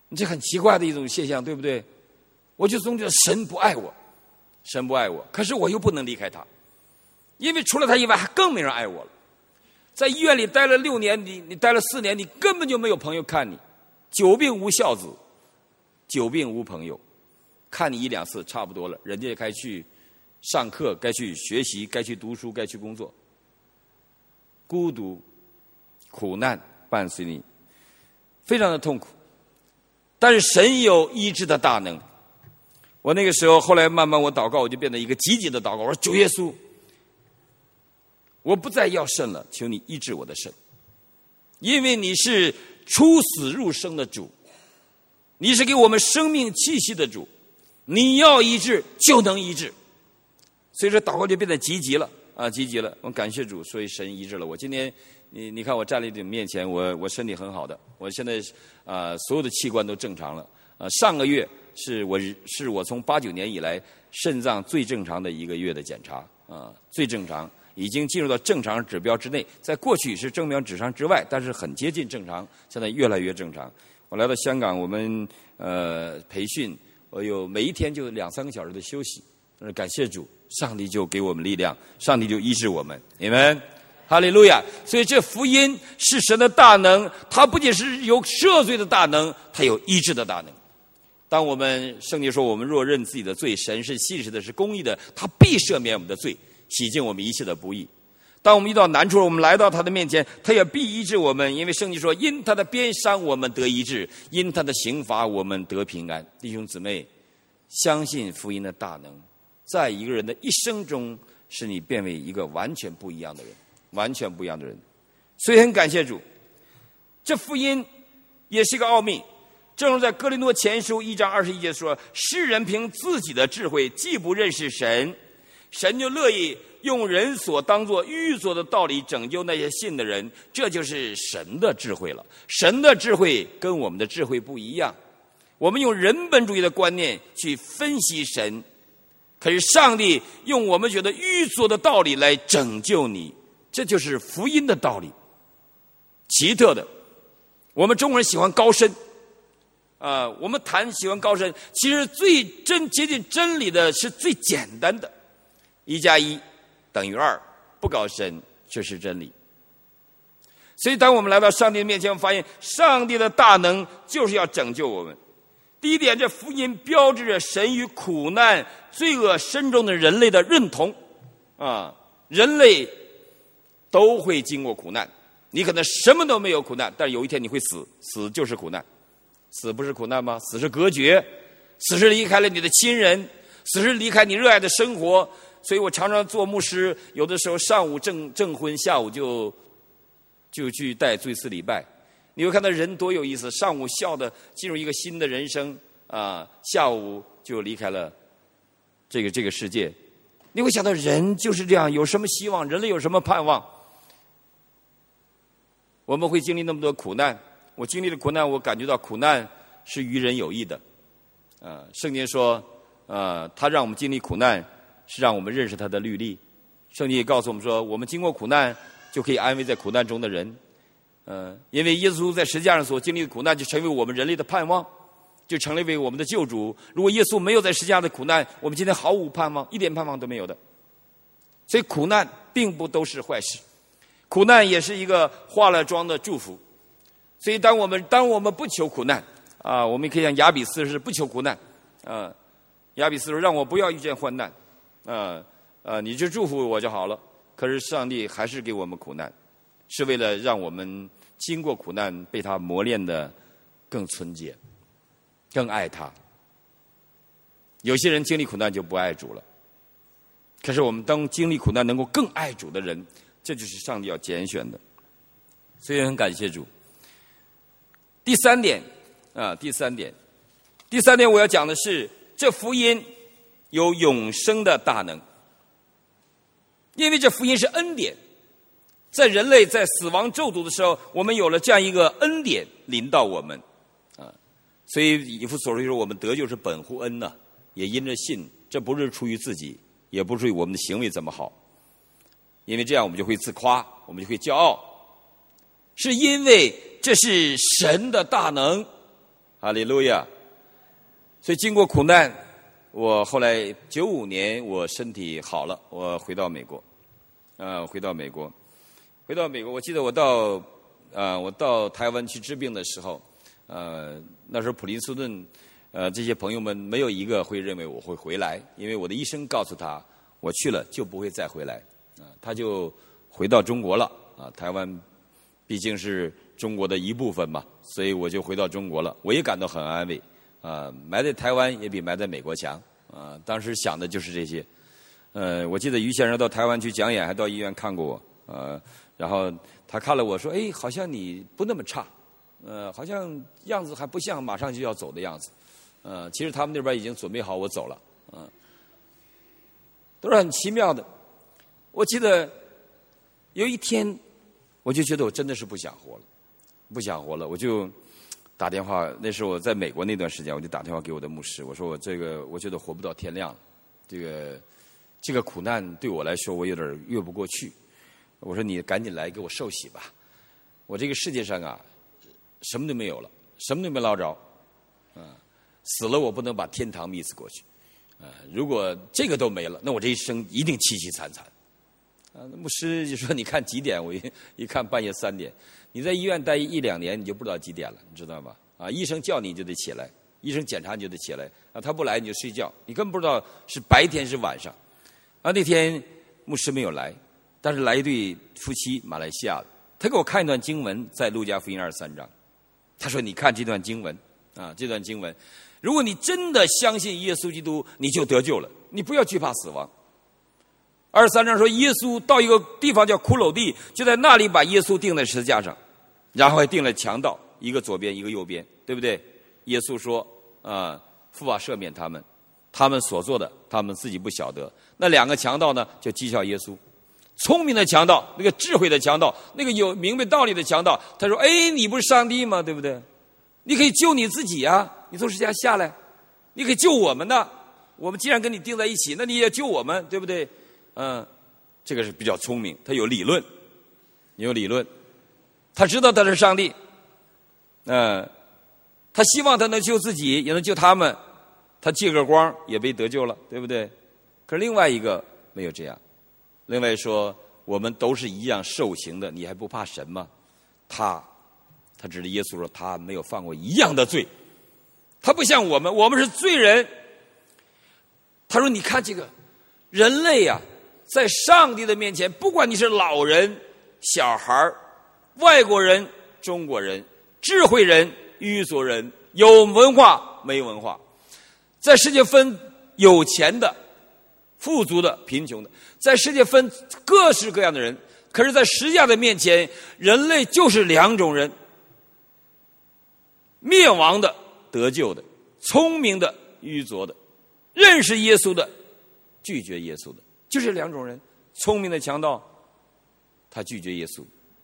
这很奇怪的一种现象，对不对？我就总觉得神不爱我，神不爱我，可是我又不能离开他，因为除了他以外，还更没人爱我了。在医院里待了六年，你你待了四年，你根本就没有朋友看你，久病无孝子，久病无朋友，看你一两次差不多了，人家该去上课，该去学习，该去读书，该去工作。孤独、苦难伴随你，非常的痛苦。但是神有医治的大能。我那个时候，后来慢慢我祷告，我就变成一个积极的祷告。我说主耶稣，我不再要肾了，求你医治我的肾，因为你是出死入生的主，你是给我们生命气息的主，你要医治就能医治。所以说祷告就变得积极了啊，积极了。我感谢主，所以神医治了我。今天你你看我站在你面前，我我身体很好的，我现在啊、呃、所有的器官都正常了。呃，上个月是我是我从八九年以来肾脏最正常的一个月的检查啊、呃，最正常。已经进入到正常指标之内，在过去是正常指标之外，但是很接近正常，现在越来越正常。我来到香港，我们呃培训，我有每一天就两三个小时的休息，感谢主，上帝就给我们力量，上帝就医治我们，你们，哈利路亚！所以这福音是神的大能，它不仅是有赦罪的大能，它有医治的大能。当我们圣经说，我们若认自己的罪，神是信实的，是公义的，他必赦免我们的罪，洗净我们一切的不义。当我们遇到难处，我们来到他的面前，他也必医治我们，因为圣经说，因他的鞭伤我们得医治，因他的刑罚我们得平安。弟兄姊妹，相信福音的大能，在一个人的一生中使你变为一个完全不一样的人，完全不一样的人。所以很感谢主，这福音也是一个奥秘。正如在哥林多前书一章二十一节说，世人凭自己的智慧既不认识神，神就乐意用人所当作愚拙的道理拯救那些信的人，这就是神的智慧了。神的智慧跟我们的智慧不一样，我们用人本主义的观念去分析神，可是上帝用我们觉得愚拙的道理来拯救你，这就是福音的道理。奇特的，我们中国人喜欢高深啊、呃，我们谈喜欢高深，其实最真接近真理的是最简单的，一加一等于二，不高深，这是真理。所以当我们来到上帝的面前，我们发现上帝的大能就是要拯救我们。第一点，这福音标志着神与苦难、罪恶深重的人类的认同啊，人类都会经过苦难。你可能什么都没有苦难，但是有一天你会死，死就是苦难。死不是苦难吗？死是隔绝，死是离开了你的亲人，死是离开你热爱的生活。所以我常常做牧师，有的时候上午证证婚，下午就就去带追思礼拜。你会看到人多有意思，上午笑的进入一个新的人生啊，下午就离开了这个这个世界。你会想到人就是这样，有什么希望？人类有什么盼望？我们会经历那么多苦难。我经历了苦难，我感觉到苦难是于人有益的。呃，圣经说，呃，他让我们经历苦难，是让我们认识他的律例。圣经也告诉我们说，我们经过苦难，就可以安慰在苦难中的人。呃，因为耶稣在十字架上所经历的苦难，就成为我们人类的盼望，就成为我们的救主。如果耶稣没有在十字架的苦难，我们今天毫无盼望，一点盼望都没有的。所以苦难并不都是坏事，苦难也是一个化了妆的祝福。所以当我们当我们不求苦难啊，我们可以像亚比斯是不求苦难啊。亚比斯说，让我不要遇见患难啊啊，你就祝福我就好了。可是上帝还是给我们苦难，是为了让我们经过苦难被他磨练的更纯洁，更爱他。有些人经历苦难就不爱主了，可是我们当经历苦难能够更爱主的人，这就是上帝要拣选的。所以很感谢主。第三点啊，第三点，第三点我要讲的是，这福音有永生的大能，因为这福音是恩典。在人类在死亡咒诅的时候，我们有了这样一个恩典临到我们啊，所以以弗所书说，我们得救是本乎恩呐、啊，也因着信，这不是出于自己，也不是出于我们的行为怎么好，因为这样我们就会自夸，我们就会骄傲。是因为这是神的大能， 哈利路亚。所以经过苦难，我后来九五年我身体好了，我回到美国，呃，回到美国，回到美国。我记得我到呃，我到台湾去治病的时候，呃，那时候普林斯顿，呃，这些朋友们没有一个会认为我会回来，因为我的医生告诉他，我去了就不会再回来，啊、呃，他就回到中国了，啊、呃，台湾毕竟是中国的一部分嘛，所以我就回到中国了，我也感到很安慰，啊、呃，埋在台湾也比埋在美国强。啊、呃，当时想的就是这些。呃，我记得于先生到台湾去讲演，还到医院看过我。呃，然后他看了我说：“哎，好像你不那么差，呃，好像样子还不像马上就要走的样子。”呃，其实他们那边已经准备好我走了。嗯、呃，都是很奇妙的。我记得有一天，我就觉得我真的是不想活了，不想活了，我就打电话，那时候我在美国那段时间，我就打电话给我的牧师，我说我这个我觉得活不到天亮了，这个这个苦难对我来说我有点越不过去，我说你赶紧来给我受洗吧，我这个世界上啊什么都没有了，什么都没捞着，嗯、呃，死了我不能把天堂 miss 过去，啊、呃，如果这个都没了，那我这一生一定凄凄惨惨。啊，牧师就说你看几点？我一一看半夜三点。你在医院待一两年，你就不知道几点了，你知道吗？啊，医生叫你就得起来，医生检查你就得起来，啊，他不来你就睡觉，你根本不知道是白天是晚上。啊，那天牧师没有来，但是来一对夫妻，马来西亚的，他给我看一段经文，在路加福音二十三章，他说：“你看这段经文啊，这段经文，如果你真的相信耶稣基督，你就得救了，你不要惧怕死亡。”二十三章说，耶稣到一个地方叫骷髅地，就在那里把耶稣钉在十字架上，然后还钉了强盗，一个左边一个右边，对不对？耶稣说啊、呃，父啊，赦免他们，他们所做的他们自己不晓得。那两个强盗呢就讥笑耶稣，聪明的强盗，那个智慧的强盗，那个有明白道理的强盗，他说：哎，你不是上帝吗？对不对？你可以救你自己啊，你从十字架下来，你可以救我们的，我们既然跟你钉在一起，那你也救我们，对不对？嗯，这个是比较聪明，他有理论，有理论，他知道他是上帝，嗯，他希望他能救自己，也能救他们，他借个光也被得救了，对不对？可是另外一个没有这样，另外说我们都是一样受刑的，你还不怕神吗？他，他指着耶稣说，他没有犯过一样的罪，他不像我们，我们是罪人。他说，你看这个人类啊。在上帝的面前，不管你是老人、小孩、外国人、中国人、智慧人、愚拙人，有文化没文化，在世界分有钱的、富足的、贫穷的，在世界分各式各样的人。可是在十字架的面前，人类就是两种人：灭亡的、得救的；聪明的、愚拙的；认识耶稣的、拒绝耶稣的。就这两种人，聪明的强盗，他拒绝耶稣；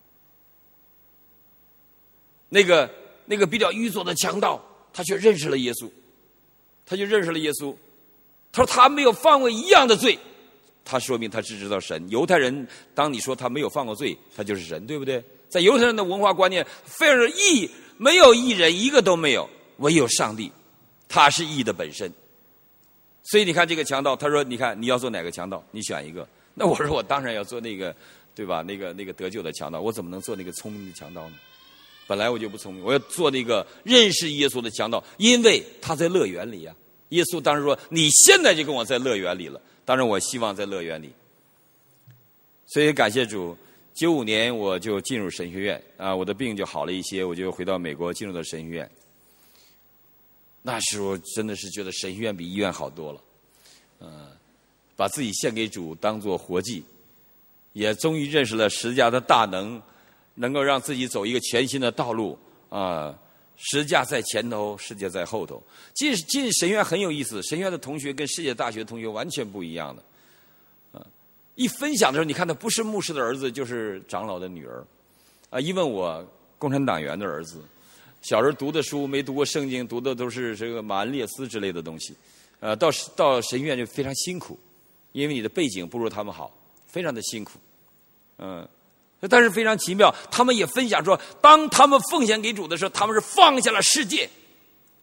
那个那个比较愚拙的强盗，他却认识了耶稣，他就认识了耶稣。他说他没有犯过一样的罪，他说明他只知道神。犹太人，当你说他没有犯过罪，他就是神，对不对？在犹太人的文化观念，非常的义，没有义人一个都没有，唯有上帝，他是义的本身。所以你看这个强盗，他说：“你看你要做哪个强盗？你选一个。”那我说我当然要做那个，对吧？那个那个得救的强盗，我怎么能做那个聪明的强盗呢？本来我就不聪明，我要做那个认识耶稣的强盗，因为他在乐园里啊。耶稣当时说：“你现在就跟我在乐园里了。”当然我希望在乐园里。所以感谢主，九五年我就进入神学院啊，我的病就好了一些，我就回到美国进入到神学院。那时候真的是觉得神学院比医院好多了，呃，把自己献给主当作活祭，也终于认识了十字架的大能，能够让自己走一个全新的道路啊、呃！十字架在前头，世界在后头。进进神学院很有意思，神学院的同学跟世界大学的同学完全不一样的，啊、呃，一分享的时候，你看他不是牧师的儿子，就是长老的女儿，啊、呃，一问我共产党员的儿子。小时候读的书没读过圣经，读的都是这个马恩列斯之类的东西，呃，到到神学院就非常辛苦，因为你的背景不如他们好，非常的辛苦，嗯，但是非常奇妙，他们也分享说，当他们奉献给主的时候，他们是放下了世界，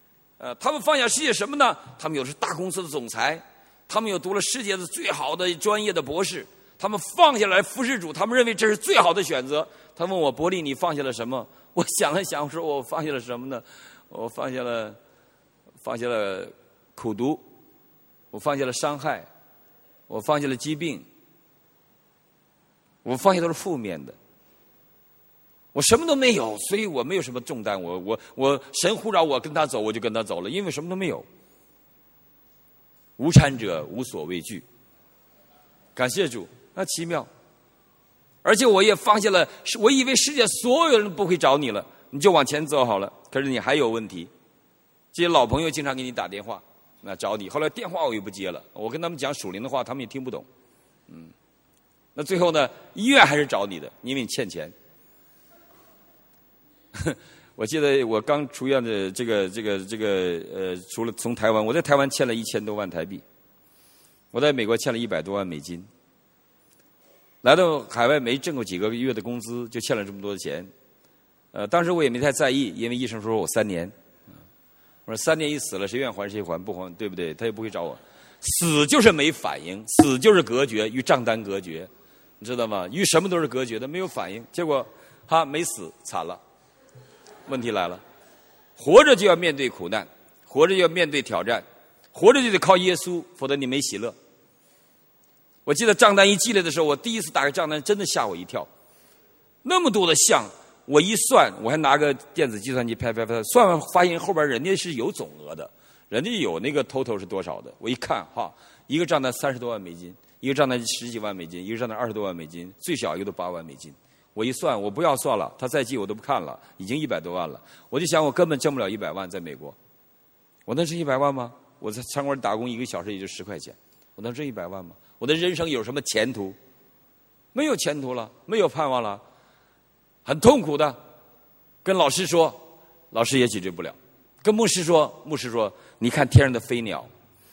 呃，他们放下世界什么呢？他们有的是大公司的总裁，他们有读了世界的最好的专业的博士，他们放下来服侍主，他们认为这是最好的选择。他问我伯利，你放下了什么？我想了想，我说我放下了什么呢？我放下了，放下了苦毒，我放下了伤害，我放下了疾病，我放下都是负面的。我什么都没有，所以我没有什么重担。我我我神呼召我跟他走，我就跟他走了，因为什么都没有。无产者无所畏惧，感谢主，那奇妙。而且我也放下了，我以为世界所有人不会找你了，你就往前走好了。可是你还有问题，这些老朋友经常给你打电话，那找你。后来电话我也不接了，我跟他们讲属灵的话，他们也听不懂。嗯，那最后呢，医院还是找你的，因为你欠钱。我记得我刚出院的这个这个这个呃，除了从台湾，我在台湾欠了一千多万台币，我在美国欠了一百多万美金，来到海外没挣过几个月的工资，就欠了这么多的钱。呃，当时我也没太在意，因为医生说我三年，我说三年一死了，谁愿还谁还不还，对不对？他也不会找我。死就是没反应，死就是隔绝，与账单隔绝，你知道吗？与什么都是隔绝的，没有反应。结果哈没死，惨了。问题来了，活着就要面对苦难，活着就要面对挑战，活着就得靠耶稣，否则你没喜乐。我记得账单一寄来的时候，我第一次打开账单，真的吓我一跳，那么多的项，我一算，我还拿个电子计算机拍拍拍，算完发现后边人家是有总额的，人家有那个 total 是多少的。我一看哈，一个账单三十多万美金，一个账单十几万美金，一个账单二十多万美金，最小一个都八万美金。我一算，我不要算了，他再寄我都不看了，已经一百多万了。我就想，我根本挣不了一百万，在美国，我能挣一百万吗？我在餐馆打工一个小时也就十块钱，我能挣一百万吗？我的人生有什么前途？没有前途了，没有盼望了，很痛苦的。跟老师说，老师也解决不了；跟牧师说，牧师说，你看天上的飞鸟，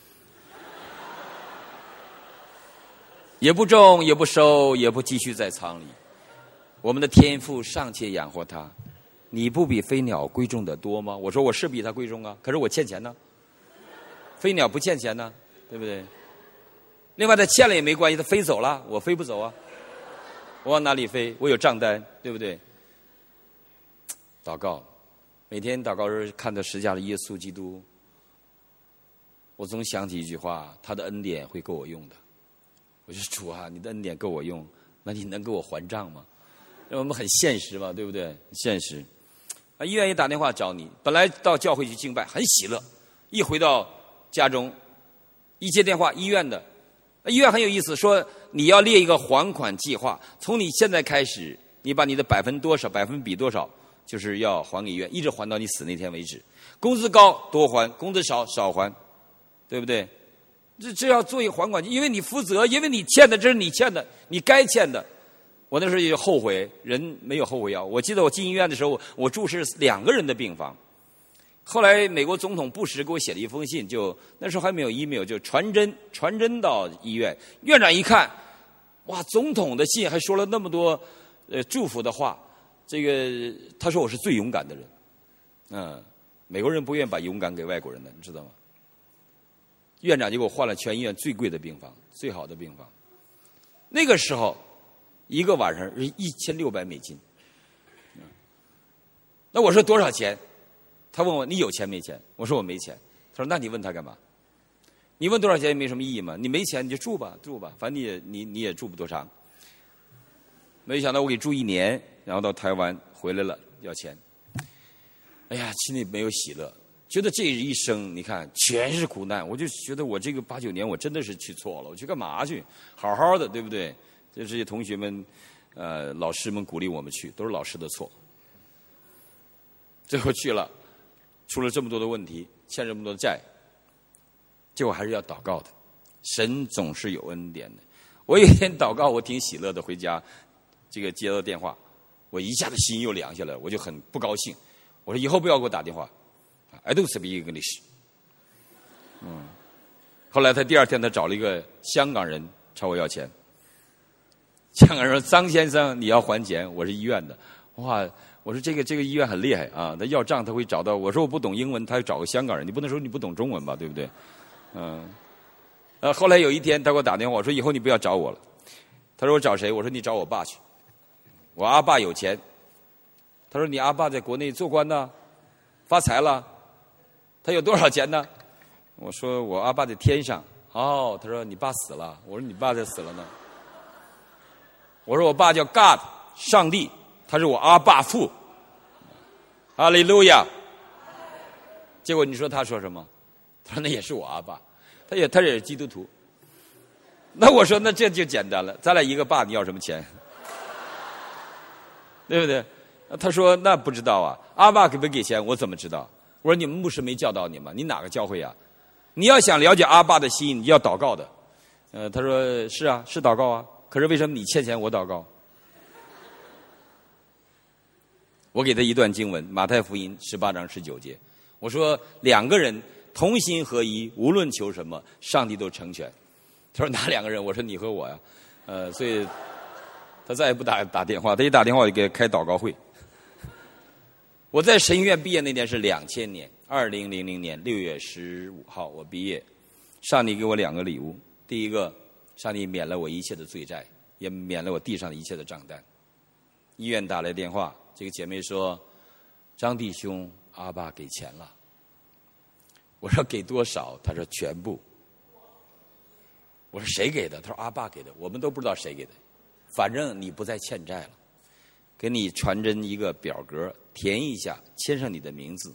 也不种，也不收，也不积蓄在仓里。我们的天父尚且养活他，你不比飞鸟贵重的多吗？我说我是比他贵重啊，可是我欠钱呢。飞鸟不欠钱呢，对不对？另外他欠了也没关系，他飞走了，我飞不走啊。我往哪里飞？我有账单，对不对？祷告，每天祷告时看到十字架的耶稣基督，我总想起一句话：他的恩典会够我用的。我说主啊，你的恩典够我用，那你能给我还账吗？我们很现实嘛，对不对？现实。啊，医院一打电话找你，本来到教会去敬拜很喜乐，一回到家中，一接电话，医院的，医院很有意思，说你要列一个还款计划，从你现在开始，你把你的百分多少、百分比多少，就是要还给医院，一直还到你死那天为止。工资高多还，工资少少还，对不对？这这要做一个还款，因为你负责，因为你欠的，这是你欠的，你该欠的。我那时候也后悔，人没有后悔药。我记得我进医院的时候，我住是两个人的病房。后来美国总统布什给我写了一封信，就那时候还没有 email， 就传真传真到医院。院长一看，哇，总统的信还说了那么多呃祝福的话。这个他说我是最勇敢的人，嗯，美国人不愿意把勇敢给外国人的，你知道吗？院长就给我换了全医院最贵的病房，最好的病房。那个时候。一个晚上是一千六百美金，那我说多少钱？他问我你有钱没钱？我说我没钱。他说那你问他干嘛？你问多少钱也没什么意义嘛。你没钱你就住吧，住吧，反正你也你你也住不多长。没想到我给住一年，然后到台湾回来了要钱。哎呀，心里没有喜乐，觉得这一生你看全是苦难，我就觉得我这个八九年我真的是去错了，我去干嘛去？好好的，对不对？就这些同学们，呃，老师们鼓励我们去，都是老师的错。最后去了，出了这么多的问题，欠这么多的债，结果还是要祷告的。神总是有恩典的。我有一天祷告，我挺喜乐的，回家，这个接到电话，我一下子心又凉下来，我就很不高兴。我说以后不要给我打电话 ，I don't speak English。嗯，后来他第二天他找了一个香港人朝我要钱。香港人说：“张先生，你要还钱，我是医院的。”哇，我我说这个这个医院很厉害啊，他要账他会找到。我说我不懂英文，他要找个香港人，你不能说你不懂中文吧，对不对？嗯，呃，后来有一天他给我打电话，我说以后你不要找我了。他说我找谁？我说你找我爸去，我阿爸有钱。他说你阿爸在国内做官呢，发财了，他有多少钱呢？我说我阿爸在天上。哦，他说你爸死了。我说你爸在死了呢。我说我爸叫 God， 上帝，他是我阿爸父。哈利路亚。结果你说他说什么？他说那也是我阿爸，他也他也是基督徒。那我说那这就简单了，咱俩一个爸，你要什么钱？对不对？他说那不知道啊，阿爸给不给钱我怎么知道？我说你们牧师没教导你吗？你哪个教会啊？你要想了解阿爸的心，你要祷告的。呃，他说是啊，是祷告啊。可是为什么你欠钱我祷告？我给他一段经文，马太福音十八章十九节。我说两个人同心合一，无论求什么，上帝都成全。他说哪两个人？我说你和我呀。呃，所以他再也不打打电话，他一打电话我就给他开祷告会。我在神学院毕业那年是两千年，二零零零年六月十五号我毕业。上帝给我两个礼物，第一个，上帝免了我一切的罪债，也免了我地上的一切的账单。医院打来电话，这个姐妹说：“张弟兄，阿爸给钱了。”我说：“给多少？”她说：“全部。”我说：“谁给的？”她说：“阿爸给的。”我们都不知道谁给的，反正你不再欠债了。给你传真一个表格，填一下，签上你的名字，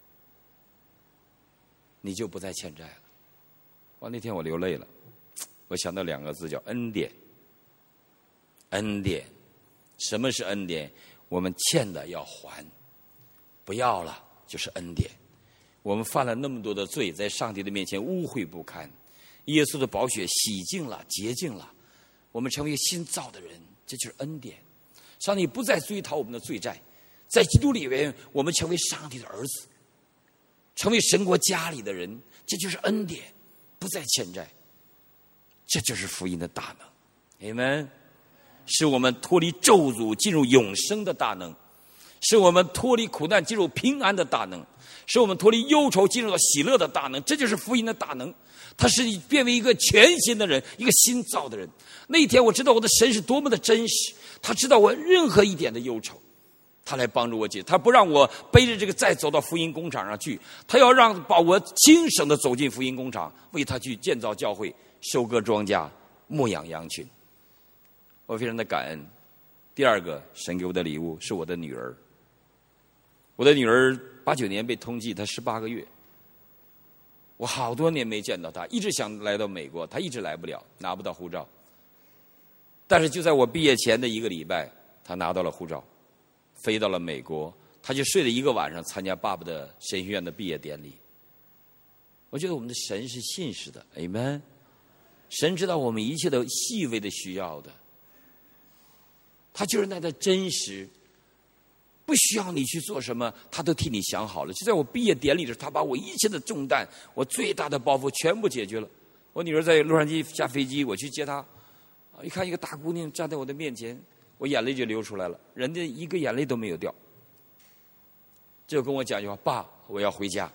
你就不再欠债了。哇，那天我流泪了，我想到两个字叫恩典。恩典，什么是恩典？我们欠的要还，不要了就是恩典。我们犯了那么多的罪，在上帝的面前污秽不堪，耶稣的宝血洗净了，洁净了，我们成为新造的人，这就是恩典。上帝不再追讨我们的罪债，在基督里面，我们成为上帝的儿子，成为神国家里的人，这就是恩典，不再欠债。这就是福音的大能，阿们。使我们脱离咒诅进入永生的大能，使我们脱离苦难进入平安的大能，使我们脱离忧愁进入到喜乐的大能。这就是福音的大能，它使你变为一个全新的人，一个新造的人。那一天我知道我的神是多么的真实，他知道我任何一点的忧愁，他来帮助我解。他不让我背着这个再走到福音工厂上去，他要让把我轻省的走进福音工厂，为他去建造教会，收割庄稼，牧养羊群。我非常的感恩。第二个，神给我的礼物是我的女儿。我的女儿八九年被通缉，她十八个月。我好多年没见到她，一直想来到美国，她一直来不了，拿不到护照。但是就在我毕业前的一个礼拜，她拿到了护照，飞到了美国。她就睡了一个晚上，参加爸爸的神学院的毕业典礼。我觉得我们的神是信实的，阿们。神知道我们一切的细微的需要的。他就是那的真实，不需要你去做什么，他都替你想好了。就在我毕业典礼的时候，他把我一切的重担，我最大的包袱全部解决了。我女儿在洛杉矶下飞机，我去接她，一看一个大姑娘站在我的面前，我眼泪就流出来了，人家一个眼泪都没有掉，就跟我讲一句话：“爸，我要回家。”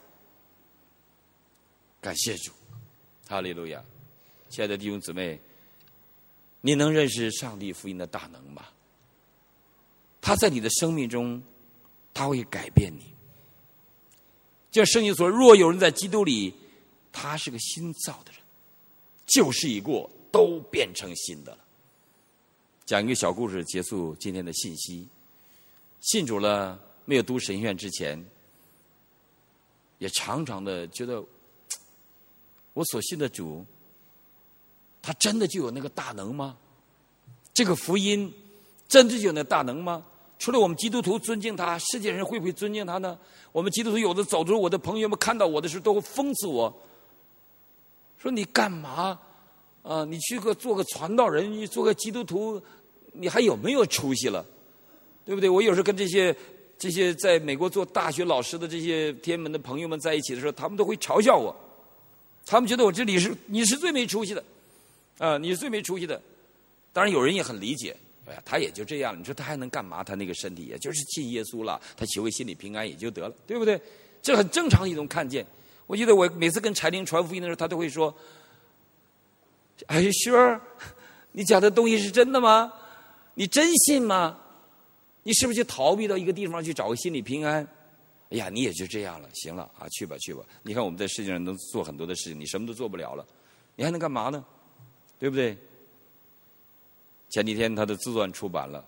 感谢主，哈利路亚！亲爱的弟兄姊妹，你能认识上帝福音的大能吗？他在你的生命中，他会改变你。就像圣经说：“若有人在基督里，他是个新造的人，旧事已过，都变成新的了。”讲一个小故事，结束今天的信息。信主了，没有读神学院之前，也常常的觉得，我所信的主，他真的就有那个大能吗？这个福音真的就有那大能吗？除了我们基督徒尊敬他，世界人会不会尊敬他呢？我们基督徒有的走着，我的朋友们看到我的时候都会讽刺我，说你干嘛啊？你去个做个传道人，你做个基督徒，你还有没有出息了？对不对？我有时候跟这些这些在美国做大学老师的这些天门的朋友们在一起的时候，他们都会嘲笑我，他们觉得我这里是你是最没出息的啊，你是最没出息的。当然有人也很理解， 哎呀，他也就这样，你说他还能干嘛？他那个身体也就是信耶稣了，他求个心里平安也就得了，对不对？这很正常的一种看见。我记得我每次跟柴玲传福音的时候，他都会说 ：“Are you sure？ 你讲的东西是真的吗？你真信吗？你是不是就逃避到一个地方去找个心理平安？哎呀，你也就这样了，行了啊，去吧去吧。你看我们在世界上能做很多的事情，你什么都做不了了，你还能干嘛呢？对不对？”前几天他的自传出版了，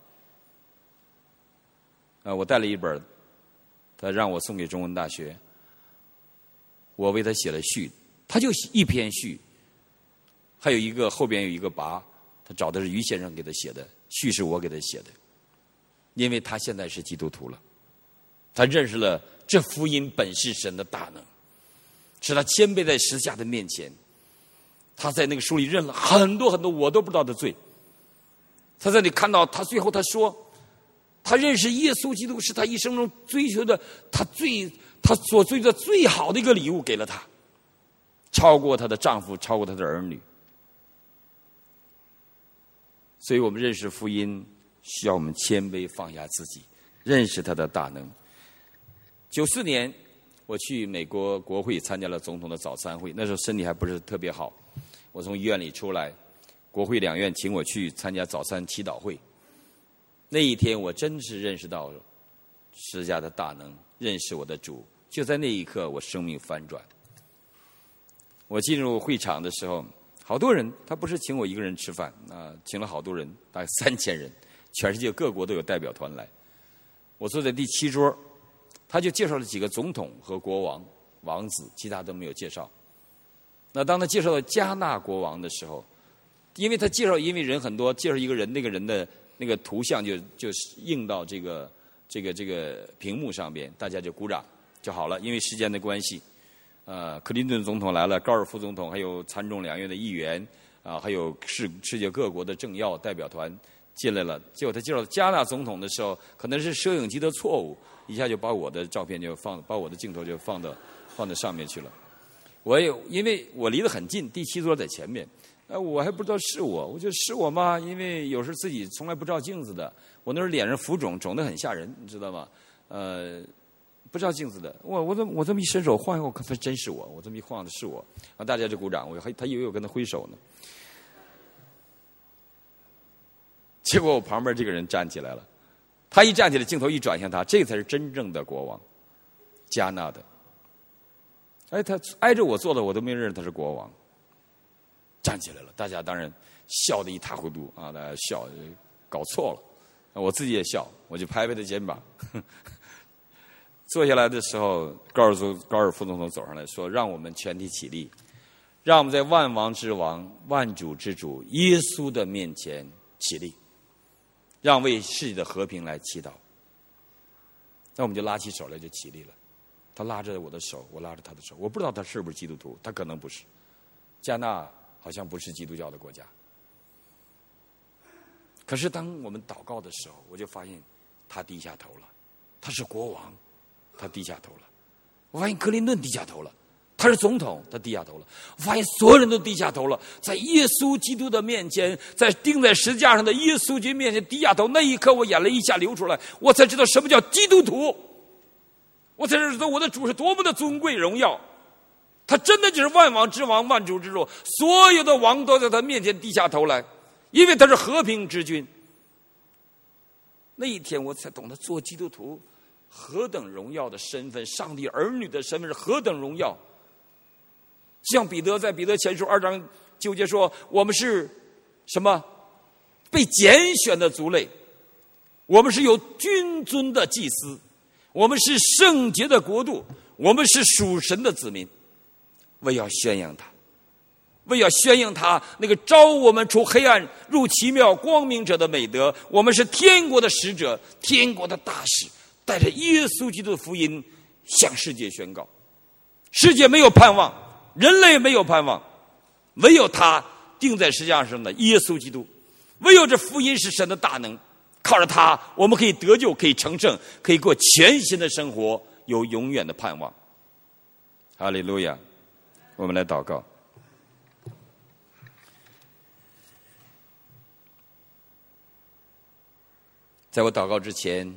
啊，我带了一本，他让我送给中文大学，我为他写了序，他就一篇序，还有一个后边有一个跋，他找的是于先生给他写的，序是我给他写的，因为他现在是基督徒了，他认识了这福音本是神的大能，使他谦卑在十字架的面前，他在那个书里认了很多很多我都不知道的罪。他在那里看到，他最后他说，他认识耶稣基督是他一生中追求的，他最他所追求的最好的一个礼物给了他，超过他的丈夫，超过他的儿女。所以我们认识福音，需要我们谦卑放下自己，认识他的大能。九四年，我去美国国会参加了总统的早餐会，那时候身体还不是特别好，我从医院里出来。国会两院请我去参加早餐祈祷会，那一天我真是认识到十字架的大能，认识我的主。就在那一刻，我生命翻转。我进入会场的时候，好多人，他不是请我一个人吃饭啊，请了好多人，大概三千人，全世界各国都有代表团来。我坐在第七桌，他就介绍了几个总统和国王、王子，其他都没有介绍。那当他介绍到加纳国王的时候，因为他介绍，因为人很多，介绍一个人，那个人的那个图像就就映到这个这个这个屏幕上边，大家就鼓掌就好了。因为时间的关系，呃，克林顿总统来了，高尔夫总统，还有参众两院的议员啊，还有世世界各国的政要代表团进来了。结果他介绍加纳总统的时候，可能是摄影机的错误，一下就把我的照片就放，把我的镜头就放到放到上面去了。我也因为我离得很近，第七桌在前面。呃，我还不知道是我，我就，是我吗？因为有时候自己从来不照镜子的，我那时候脸上浮肿，肿得很吓人，你知道吗？呃，不照镜子的，我我这么我这么一伸手晃一晃，我看他真是我，我这么一晃的是我，啊，大家就鼓掌，我还他以为我跟他挥手呢。结果我旁边这个人站起来了，他一站起来，镜头一转向他，这才是真正的国王，加纳的。哎，他挨着我坐的，我都没认识他是国王。站起来了，大家当然笑得一塌糊涂啊！大家笑，搞错了，我自己也笑，我就拍拍他肩膀。坐下来的时候，高尔夫高尔夫总统走上来说：“让我们全体起立，让我们在万王之王、万主之主耶稣的面前起立，让为世界的和平来祈祷。”那我们就拉起手来就起立了。他拉着我的手，我拉着他的手。我不知道他是不是基督徒，他可能不是。加纳好像不是基督教的国家，可是当我们祷告的时候，我就发现他低下头了。他是国王，他低下头了。我发现克林顿低下头了，他是总统，他低下头了。我发现所有人都低下头了，在耶稣基督的面前，在钉在十字架上的耶稣基督面前低下头。那一刻，我眼泪一下流出来，我才知道什么叫基督徒，我才知道我的主是多么的尊贵荣耀。他真的就是万王之王，万主之主，所有的王都在他面前低下头来，因为他是和平之君。那一天我才懂得做基督徒何等荣耀的身份，上帝儿女的身份是何等荣耀。像彼得在彼得前书二章九节说，我们是什么？被拣选的族类，我们是有君尊的祭司，我们是圣洁的国度，我们是属神的子民。为要宣扬他，为要宣扬他那个招我们出黑暗入奇妙光明者的美德。我们是天国的使者，天国的大使，带着耶稣基督的福音向世界宣告。世界没有盼望，人类没有盼望，唯有他钉在十字架上的耶稣基督，唯有这福音是神的大能，靠着他我们可以得救，可以成圣，可以过全新的生活，有永远的盼望。哈利路亚！我们来祷告。 在我祷告之前，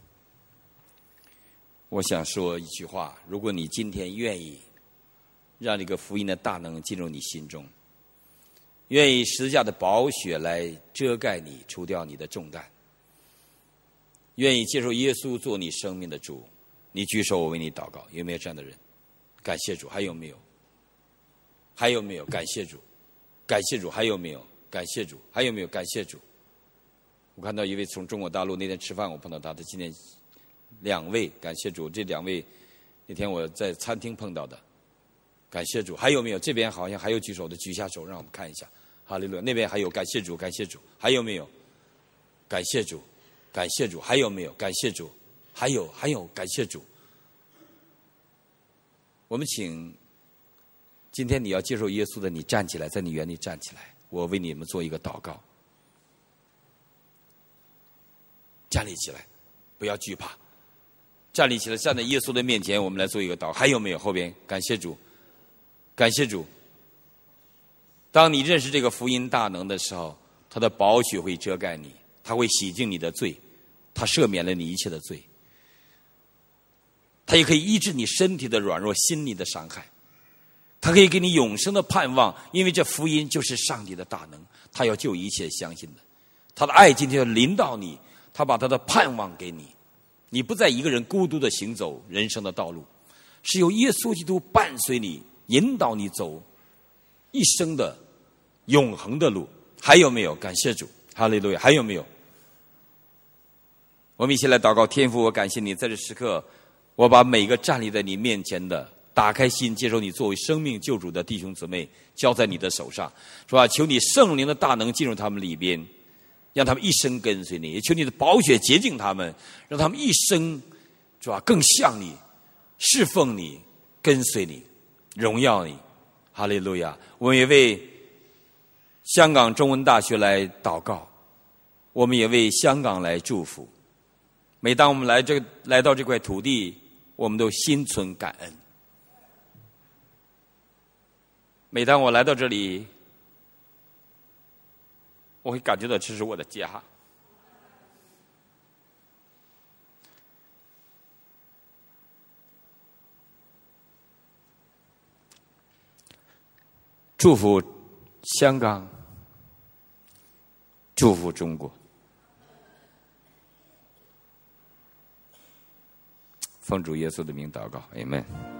我想说一句话：如果你今天愿意让这个福音的大能进入你心中，愿意十字架的宝血来遮盖你，除掉你的重担，愿意接受耶稣做你生命的主，你举手，我为你祷告。有没有这样的人？感谢主。还有没有？还有没有？感谢主，感谢主。还有没有？感谢主。还有没有？感谢主。我看到一位从中国大陆，那天吃饭我碰到他，他今天两位，感谢主。这两位那天我在餐厅碰到的，感谢主。还有没有？这边好像还有举手的，举下手让我们看一下。哈利路亚。那边还有，感谢主，感谢主。还有没有？感谢主，感谢主。还有没有？感谢主。还有，还有，感谢主。我们请今天你要接受耶稣的，你站起来，在你原地站起来，我为你们做一个祷告。站立起来，不要惧怕，站立起来，站在耶稣的面前，我们来做一个祷告。还有没有？后边，感谢主，感谢主。当你认识这个福音大能的时候，他的宝血会遮盖你，他会洗净你的罪，他赦免了你一切的罪，他也可以医治你身体的软弱，心理的伤害，他可以给你永生的盼望，因为这福音就是上帝的大能，他要救一切相信的。他的爱今天要临到你，他把他的盼望给你，你不再一个人孤独的行走人生的道路，是由耶稣基督伴随你，引导你走一生的永恒的路。还有没有？感谢主，哈利路亚。还有没有？我们一起来祷告。天父，我感谢你，在这时刻，我把每个站立在你面前的，打开心接受你作为生命救主的弟兄姊妹交在你的手上，是吧？求你圣灵的大能进入他们里边，让他们一生跟随你，也求你的宝血洁净他们，让他们一生，是吧？更像你，侍奉你，跟随你，荣耀你。哈利路亚。我们也为香港中文大学来祷告，我们也为香港来祝福。每当我们来这来到这块土地，我们都心存感恩。每当我来到这里，我会感觉到这是我的家。祝福香港，祝福中国。奉主耶稣的名祷告，阿们。